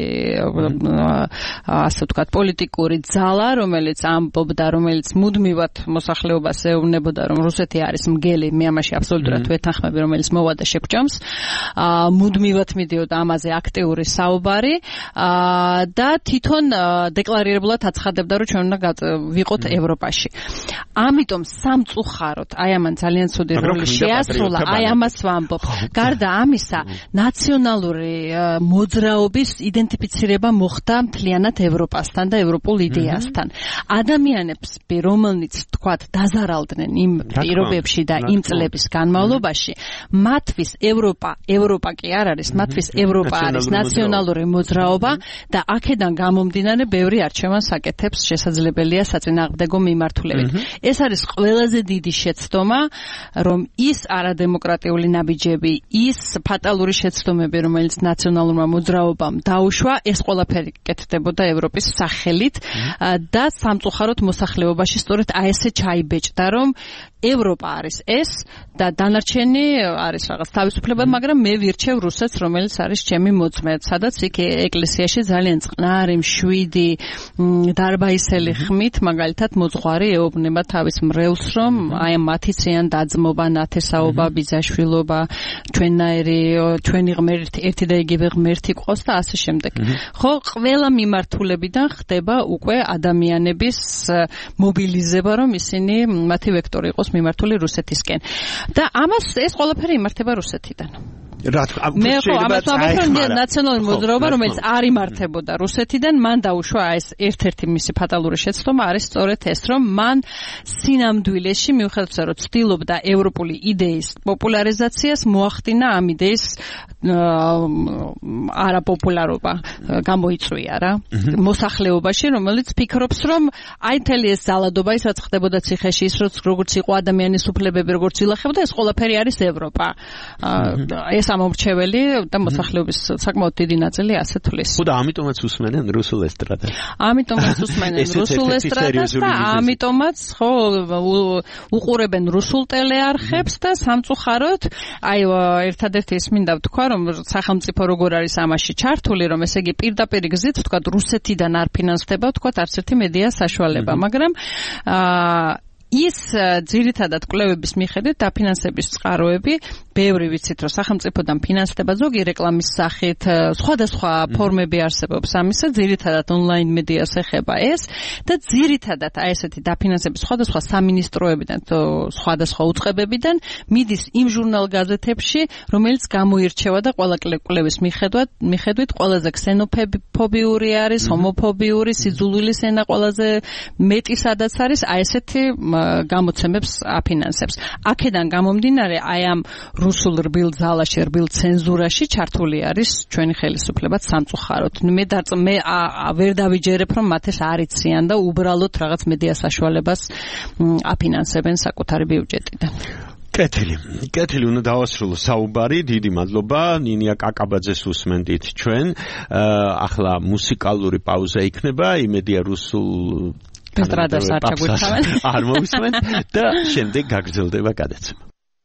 ასე ვთქვათ პოლიტიკური ძალა, რომელიც ამბობდა, რომელიც მუდმივად მოსახლეობას ეუბნებოდა, რომ რუსეთი არის მგელი, მე ამაში აბსოლუტურად ვეთანხმები, რომელიც მოვა და შეგვჭამს. მუდმივად მიდიოდა ამაზე აქტიური საუბარი და თვითონ დეკლარირებულად აცხადებდა, რომ ჩვენ უნდა ვიყოთ ევროპაში. ამიტომ სამწუხაროდ აი ამან ძალიან ცუდი როლი შეასრულა, აი ამას ვამბობ. გარდა ამისა, ნაციონალური მოძრაობის იდენტიფიცირება მოხდა მთლიანად ევროპასთან და ევროპულ იდეასთან. ადამიანებს, რომელნიც თქვათ დაზარალდნენ იმ პირობებში და იმ წლების განმავლობაში, მათთვის ევროპა, ევროპა კი არ არის, მათთვის ევროპა არის ნაციონალური მოძრაობა და აქედან გამომდინარე ბევრი არჩევანს აკეთებს შესაძლებელია საწინააღმდეგო მიმართულებით. ეს არის ყველაზე დიდი შეცდომა, რომ ის არადემოკრატიული ნაბიჯები, ის ფატალური შეცდომები, რომელიც ნაციონალურმა მოძრაობამ დაუშვა, ეს ყველაფერი კეთდებოდა ევროპის სახელით და სამწუხაროდ მოსახლეობაში სწორედ აი ესე ჩაიბეჭდა, რომ ევროპა არის ეს და დანარჩენი არის რაღაც თავისუფლება, მაგრამ მე ვირჩევ რუსეთს, რომელიც არის ჩემი მოწმე, სადაც იქ ეკლესიაში ძალიან წყნარი, მშვიდი, დარბაისელი ხმით, მაგალითად მოძღვარი ეუბნება თავის მრევლს, რომ აი მათი ციან დაძმობა, ნათესაობა, ბიძაშვილობა, ჩვენნაირი, ჩვენი ღმერთი, ერთი და იგივე ღმერთი ყავს და ასე შემდეგ. ხო, ყველა მიმართულებიდან ხდება უკვე ადამიანების მობილიზება, რომ ისინი მათი ვექტორი იყოს მიმართული რუსეთისკენ. და ამას ეს ყველაფერი იმართება რუსეთიდან. რა თქმა უნდა, მე ხო ამას ვამბობ, რომ ნაციონალური მოძრაობა, რომელიც არ იმართებოდა რუსეთიდან, მან დაუშვა ეს ერთ-ერთი მისი ფატალური შეცდომა არის სწორედ ეს, რომ მან სინამდვილეში მიუხედავად რომ ცდილობდა ევროპული იდეის პოპულარიზაციას, მოახდინა ამ იდეის არაპოპულარობა გამოიწვია რა მოსახლეობაში, რომელიც ფიქრობს, რომ აი მთელი ეს ძალადობა, ის რაც ხდებოდა ციხეში, ის როგორც იყო ადამიანის უფლებები, როგორც ილახებოდა, ეს ყველაფერი არის ევროპა. ეს ამორჩეველი და მოსახლეობის საკმაოდ დიდი ნაწილი ასე თვლის. ხო და ამიტომაც უსმენენ რუსულ ესტრადას. ამიტომაც უსმენენ რუსულ ესტრადას და ამიტომაც ხო უყურებენ რუსულ ტელეარხებს და სამწუხაროდ აი ერთადერთი ის მინდა ვთქვა, რომ სახელმწიფო როგორ არის ამაში ჩართული, რომ ესე იგი პირდაპირ გზით ვთქვა რუსეთიდან არ ფინანსდება ვთქვა არც ერთი მედია საშუალება, მაგრამ აა ის ძირითადად კვლევების მიხედვით დაფინანსების წყაროები ბევრი ვიცით, რომ სახელმწიფოდან ფინანსდება ზოგი რეკლამის სახით, სხვადასხვა ფორმები არსებობს ამისა, ძირითადად ონლაინ მედიას ეხება ეს და ძირითადად აი ესეთი დაფინანსების სხვადასხვა სამინისტროებიდან, სხვადასხვა უწყებებიდან მიდის იმ ჟურნალ-გაზეთებში, რომელიც გამოირჩევა და ყველა კვლევის მიხედვით, მიხედვით ყველაზე ქსენოფობიური არის, ჰომოფობიური, სიძულვილის ენა ყველაზე მეტი სადაც არის, აი ესეთი გამოცემებს აფინანსებს. აქედან გამომდინარე, აი ამ რუსულ რბილ ძალაში, რბილ ცენზურაში ჩართული არის ჩვენი ხელისუფლება სამწუხაროდ. მე დარწ მე ვერ დავიჯერებ, რომ მათ ეს არ იციან და უბრალოდ რაღაც მედია საშუალებას აფინანსებენ საკუთარი ბიუჯეტიდან. კეთილი, კეთილი უნდა დავასრულო საუბარი. დიდი მადლობა ნინია კაკაბაძეს უსმენდით ჩვენ. ახლა მუსიკალური პაუზა იქნება, იმედია რუსულ ესტრადას არ ჩაგვითავენ. არ მოვისმენ და შემდეგ გაგრძელდება გადაცემა.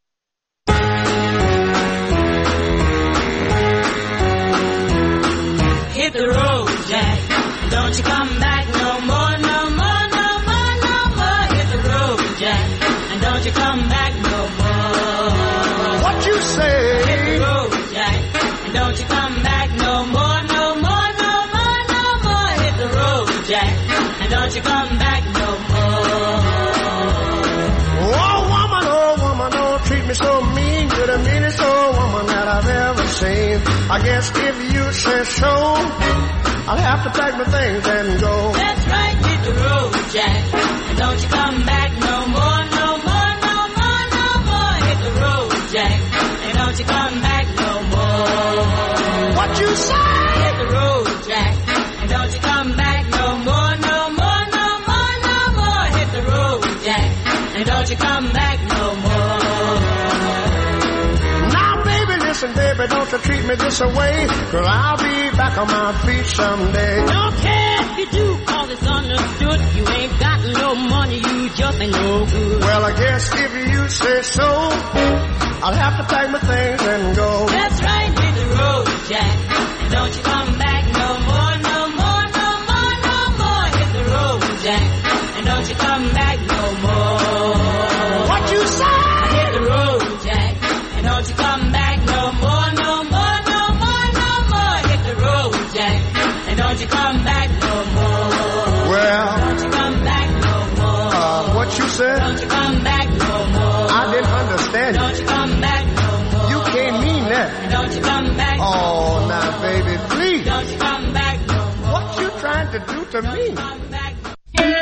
Hit the road, Jack. Don't you come back no more, no more, no more, no more. Hit the road, Jack. And don't you come back no more. What you say? Hit the road, Jack. And don't you come back no more, no more, no more, no more. Hit the road, Jack. And don't you come back no more. Oh, woman, oh, woman, don't treat me so mean. You're the meanest old woman that I've ever seen. I guess if you say so, I'll have to pack my things and go. That's right, hit the road, Jack. And don't you come back no more, no more, no more, no more. Hit the road, Jack. And don't you come back no more. What you say? Hit the road, Jack. And don't you come back no more, no more, no more, no more. Hit the road, Jack. And don't you come back no more. Now, baby, listen, baby, don't you treat me this way, 'cause I'll be back on my feet someday. Don't care if you do, 'cause it's understood. You ain't got no money, you just ain't no good. Well, I guess if you say so, I'll have to pack my things and go. That's right, hit the road, Jack. And don't you come back no more, no more, no more, no more. Hit the road, Jack. And don't you come back no more. What you say? Hit the road, Jack. And don't you come back no more, no more, no more, no more. Hit the road, Jack. And don't you come back no more. Well, don't you come back no more. Uh, what you said? Don't you come back no more. I didn't understand. Don't you come back no more. You can't mean that. And don't you come back no Oh, more. now, baby, please. Don't you come back no more. What you trying to do to Don't me? you come back no more.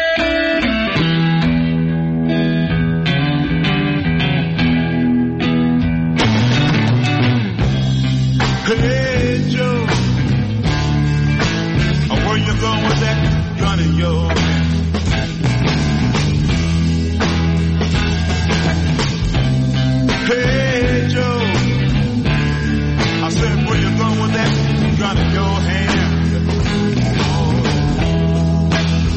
Hey, Joe, where you going with that gun in your hand? Hey, Joe, I said, where you going with that gun in your hand? Oh.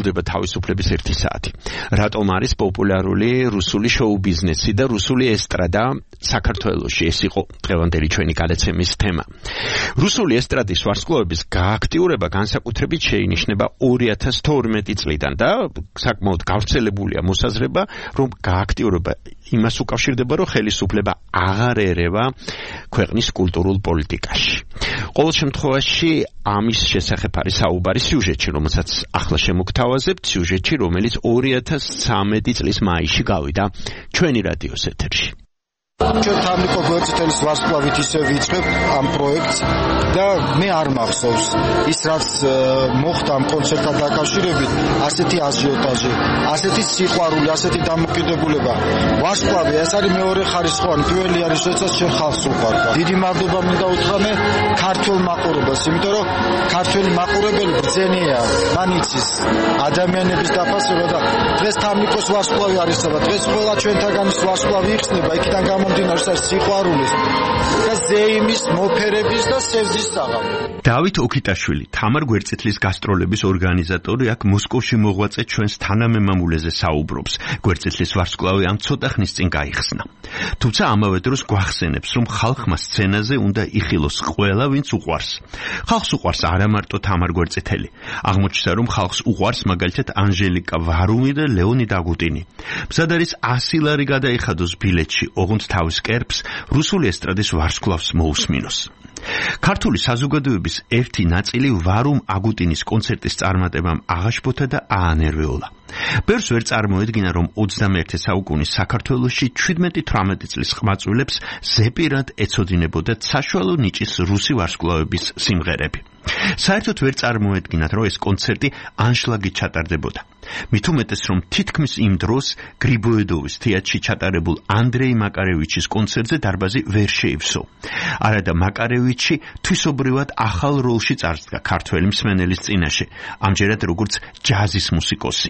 გრძელდება თავისუფლების ერთი საათი. რატომ არის პოპულარული რუსული შოუ ბიზნესი და რუსული ესტრადა საქართველოში? ეს იყო დღევანდელი ჩვენი გადაცემის თემა. რუსული ესტრადის ვარსკვლავების გააქტიურება განსაკუთრებით შეინიშნება ორი ათას თორმეტი წლიდან და საკმაოდ გავრცელებულია მოსაზრება, რომ გააქტიურება იმას უკავშირდება, რომ ხელისუფლება აღარ ერევა ქვეყნის კულტურულ პოლიტიკაში. ყოველ შემთხვევაში ამის შესახებ არის საუბარი სიუჟეტში, რომელსაც ახლა შემოგთავაზებთ, სიუჟეტში, რომელიც ორი ათას ცხრამეტი წლის მაისში გავიდა ჩვენი რადიოს ეთერში. ჩვენ თამიკო გვერდითელის ვარსკვლავით ისე ვიწყებ ამ პროექტს და მე არ მახსოვს ის რაც მოხდა ამ კონცერტთან დაკავშირებით, ასეთი აზიოტაჟი, ასეთი სიყვარული, ასეთი დამოკიდებულება. ვარსკვლავი ეს არის მეორე ხარისხოვანი, პირველი არის როდესაც შენ ხალხს უყვარდა. დიდი მადლობა მინდა უთხრამე ქართველ მაყურებელს, იმიტომ რომ ქართველი მაყურებელი ბრძენია, მან იცის ადამიანების დაფასება და დღეს თამიკოს ვარსკვლავი არისება, დღეს ყველა ჩვენთაგანის ვარსკვლავი იხსნება, იქიდან გამომდინარე სიყვარულის და ზეიმის, მოფერების და სევზის საღამო. დავით ოქიტაშვილი, თამარ გვერდწითლის გასტროლების ორგანიზატორი, აქ მოსკოვში მოღვაწე ჩვენს თანამემამულეზე საუბრობს. გვერდწითლის ვარსკვლავი ამ ცოტა ხნის წინ გაიხსნა. თუმცა ამავე დროს გვახსენებს, რომ ხალხმა სცენაზე უნდა იხილოს ყველა, ვინც უყვარს. ხალხს უყვარს არა მარტო თამარ გვერდწითელი. აღმოჩნდა, რომ ხალხს უყვარს მაგალითად ანჟელიკა ვარუმი და ლეონიდ აგუტინი. მზად არის ასი ლარი გადაიხადოს ბილეთში, ოღონდ თავის კერპს რუსული ესტრადის ვარსკვლავს მოусმინოს. ქართული საზოგადოების ერთი ნაწილი ვარუმ აგუტინის კონცერტის წარმატებამ აღაშფოთა და აანერვეულა. ბევრს ვერ წარმოედგინა, რომ ოცდამეერთე საუკუნის საქართველოში ჩვიდმეტი თვრამეტი წლის ყმაწვილებს ზეპირად ეცოდინებოდათ საშუალო ნიჭის რუსი ვარსკვლავების სიმღერები. საერთოდ ვერ წარმოედგინათ, რომ ეს კონცერტი ანშლაგით ჩატარდებოდა. მით უმეტეს, რომ თითქმის იმ დროს გრიბოედოვის თეატრში ჩატარებულ ანდრეი მაკარევიჩის კონცერტზე დარბაზი ვერ შეივსო. არადა მაკარევიჩი თვისობრივად ახალ როლში წარსდგა ქართველი მსმენელის წინაშე, ამჯერად როგორც ჯაზის მუსიკოსი.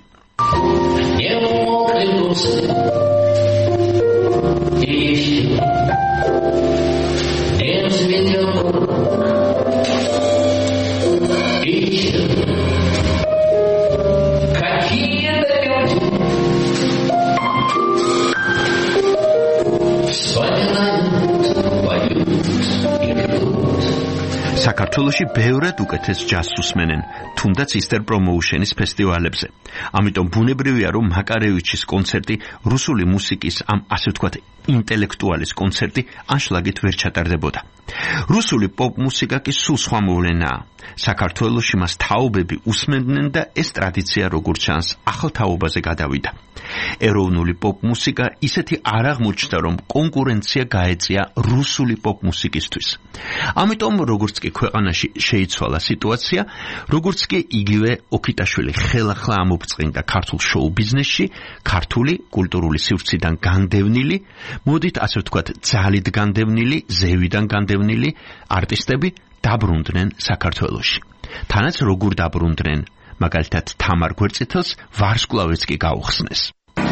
საქართველოში ბევრად უკეთეს ჯაზს უსმენენ, თუნდაც ისტერ პრომოუშენის ფესტივალებზე. ამიტომ ბუნებრივია, რომ მაკარევიჩის კონცერტი რუსული მუსიკის ამ ასე ვთქვათ ინტელექტუალის კონცერტი ანშლაგით ვერ ჩატარდებოდა. რუსული პოპ მუსიკა კი სულ სხვა მოვლენაა. საქართველოში მას თაობები უსმენდნენ და ეს ტრადიცია როგორც ჩანს ახალ თაობაზე გადავიდა. ეროვნული პოპ მუსიკა ისეთი არ აღმოჩნდა, რომ კონკურენცია გაეწია რუსული პოპ მუსიკისთვის. ამიტომ როგორც კი ქვეყანაში შეიცვალა სიტუაცია, როგორც კი იგივე ოქიტაშვილი ხელახლა ამობწყინდა ქართულ შოუ ბიზნესში, ქართული კულტურული სივრციდან განდევნილი, მოდით ასე ვთქვათ ძალით განდევნილი, ზევიდან განდევნილი არტისტები დაბრუნდნენ საქართველოში. თანაც როგორ დაბრუნდნენ, მაგალითად თამარ გვერდწითელს ვარსკვლავიც კი გაუხსნეს.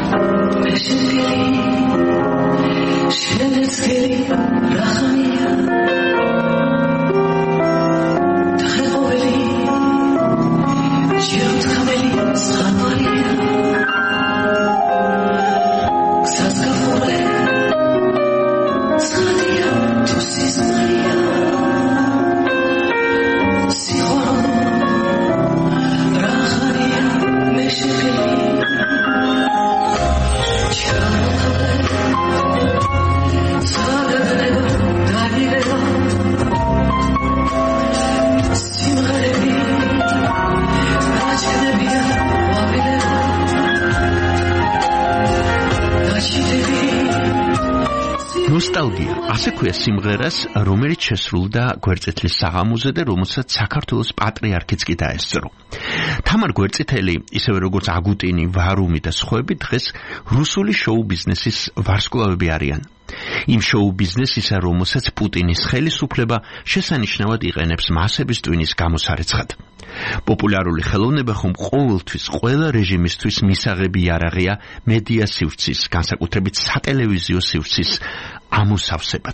ნოსტალგია, ასე ქვია სიმღერას, რომელიც შესრულდა გვერდწითლის საღამოზე და რომელსაც საქართველოს პატრიარქიც კი დაესწრო. თამარ გვერდწითელი, ისევე როგორც აგუტინი, ვარუმი და სხვები დღეს რუსული შოუ ბიზნესის ვარსკვლავები არიან. იმ შოუ ბიზნესისა, რომელსაც პუტინის ხელისუფლება შესანიშნავად იყენებს მასების ტვინის გამოსარეცხად. პოპულარული ხელოვნება ხომ ყოველთვის ყველა რეჟიმისთვის მისაღები იარაღია მედია სივრცის, განსაკუთრებით სატელევიზიო სივრცის ამოსავსებად.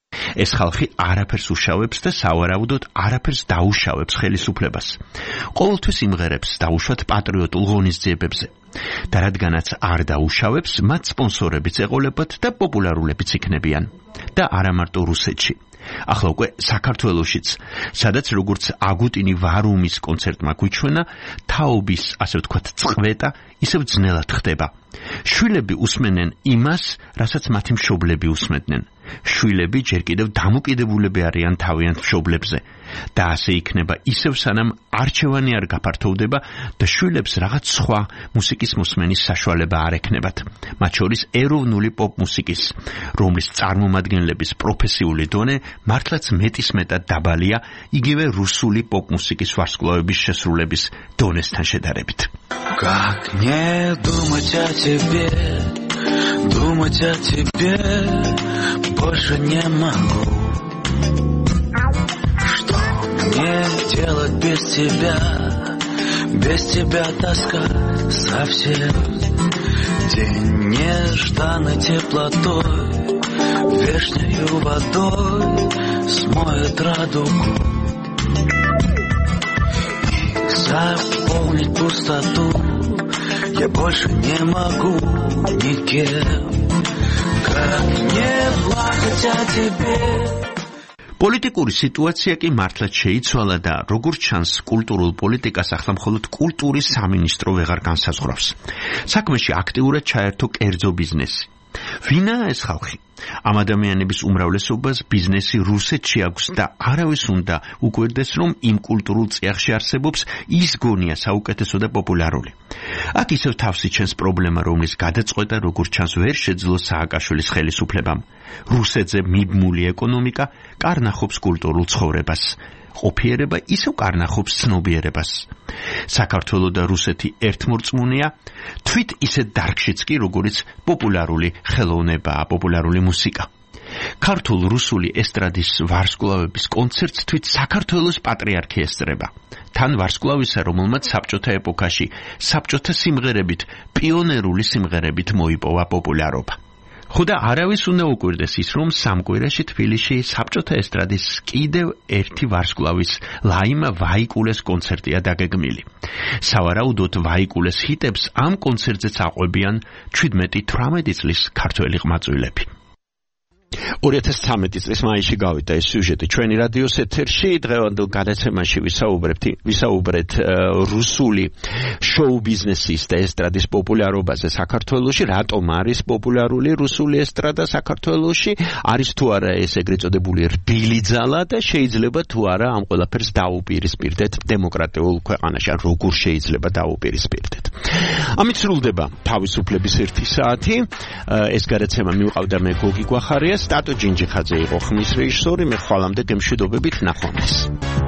ეს ხალხი არაფერს უშავებს და სავარაუდოდ არაფერს დაუშავებს ხელისუფლებას. ყოველთვის იმღერებს დაუშვათ პატრიოტულ ღონისძიებებზე. და რადგანაც არ დაუშავებს, მათ სპონსორებიც ეყოლებათ და პოპულარულებიც იქნებიან. და არა მარტო რუსეთში. ახლა უკვე საქართველოშიც, სადაც როგორც აგუტინი ვარუმის კონცერტმა გვიჩვენა, თაობის, ასე ვთქვათ, წყვეტა ისევ ძნელად ხდება. შვილები უსმენენ იმას, რასაც მათი მშობლები უსმენდნენ. შვილები ჯერ კიდევ დამოკიდებულები არიან თავიანთ მშობლებზე. და ასე იქნება ისევ სანამ არჩევანი არ გაფართოვდება და შვილებს რაღაც სხვა მუსიკის მოსმენის საშუალება არ ექნებათ. მათ შორის ეროვნული პოპ მუსიკის, რომლის წარმომადგენლების პროფესიული დონე მართლაც მეტისმეტად დაბალია იგივე რუსული პოპ მუსიკის ვარსკვლავების შესრულების დონესთან შედარებით. Как не думать о тебе, думать о тебе больше не могу. Что мне делать без тебя, без тебя тоска совсем. День нежданной теплотой, вешнею водой смоет радугу. И заполнить пустоту я больше не могу никем. Как не плакать о тебе. პოლიტიკური სიტუაცია კი მართლაც შეიცვალა და როგორც ჩანს, კულტურულ პოლიტიკას ახლა მხოლოდ კულტურის სამინისტრო ვეღარ განსაზღვრავს. საქმეში აქტიურად ჩაერთო კერძო ბიზნესი. ვინაა ეს ხალხი? ამ ადამიანების უმრავლესობას ბიზნესი რუსეთში აქვს და არავის უნდა უკვირდეს, რომ იმ კულტურულ წიაღში არსებობს ის გონია საუკეთესო და პოპულარული. აქ ისევ თავს იჩენს პრობლემა, რომლის გადაწყვეტა როგორც ჩანს ვერ შეძლო სააკაშვილის ხელისუფლებამ. რუსეთზე მიბმული ეკონომიკა კარნახობს კულტურულ ცხოვრებას. ყოფიერება ისევ კარნახობს ცნობიერებას. საქართველო და რუსეთი ერთმორწმუნეა, თვით ისე დარგშიც კი, როგორც პოპულარული ხელოვნება, პოპულარული მუსიკა. ქართულ-რუსული ესტრადის ვარსკვლავების კონცერტს თვით საქართველოს პატრიარქი ესწრება. თან ვარსკვლავისა, რომელმაც საბჭოთა ეპოქაში საბჭოთა სიმღერებით, პიონერული სიმღერებით მოიპოვა პოპულარობა. ხოდა არავის უნდა უკვირდეს ის, რომ სამკვირაში თბილისში საბჭოთა ესტრადის კიდევ ერთი ვარსკვლავის ლაიმა ვაიკულეს კონცერტია დაგეგმილი. სავარაუდოდ ვაიკულეს ჰიტებს ამ კონცერტზეც აყვებიან ჩვიდმეტი თვრამეტი წლის ქართველი ყმაწვილები. ორი ათას ცხრამეტი წლის მაისში გავიდა ეს სიუჟეტი ჩვენი რადიოს ეთერში. დღევანდელ გადაცემაში ვისაუბრებთ ვისაუბრეთ რუსული შოუ ბიზნესის და ესტრადის პოპულარობაზე საქართველოში. რატომ არის პოპულარული რუსული ესტრადა საქართველოში? არის თუ არა ეს ეგრეთ წოდებული რბილი ძალა და შეიძლება თუ არა ამ ყველაფერს დაუპირისპირდეთ დემოკრატიულ ქვეყანაში? ან როგორ შეიძლება დაუპირისპირდეთ? ამით სრულდება თავისუფლების ერთი საათი. ეს გადაცემა მივყავდა მე გოგი გვახარია. სტატო ჯინჯიხაძე იყო ხმის რეჟისორი. მე ხვალამდე გემშვიდობებით, ნახვამდის.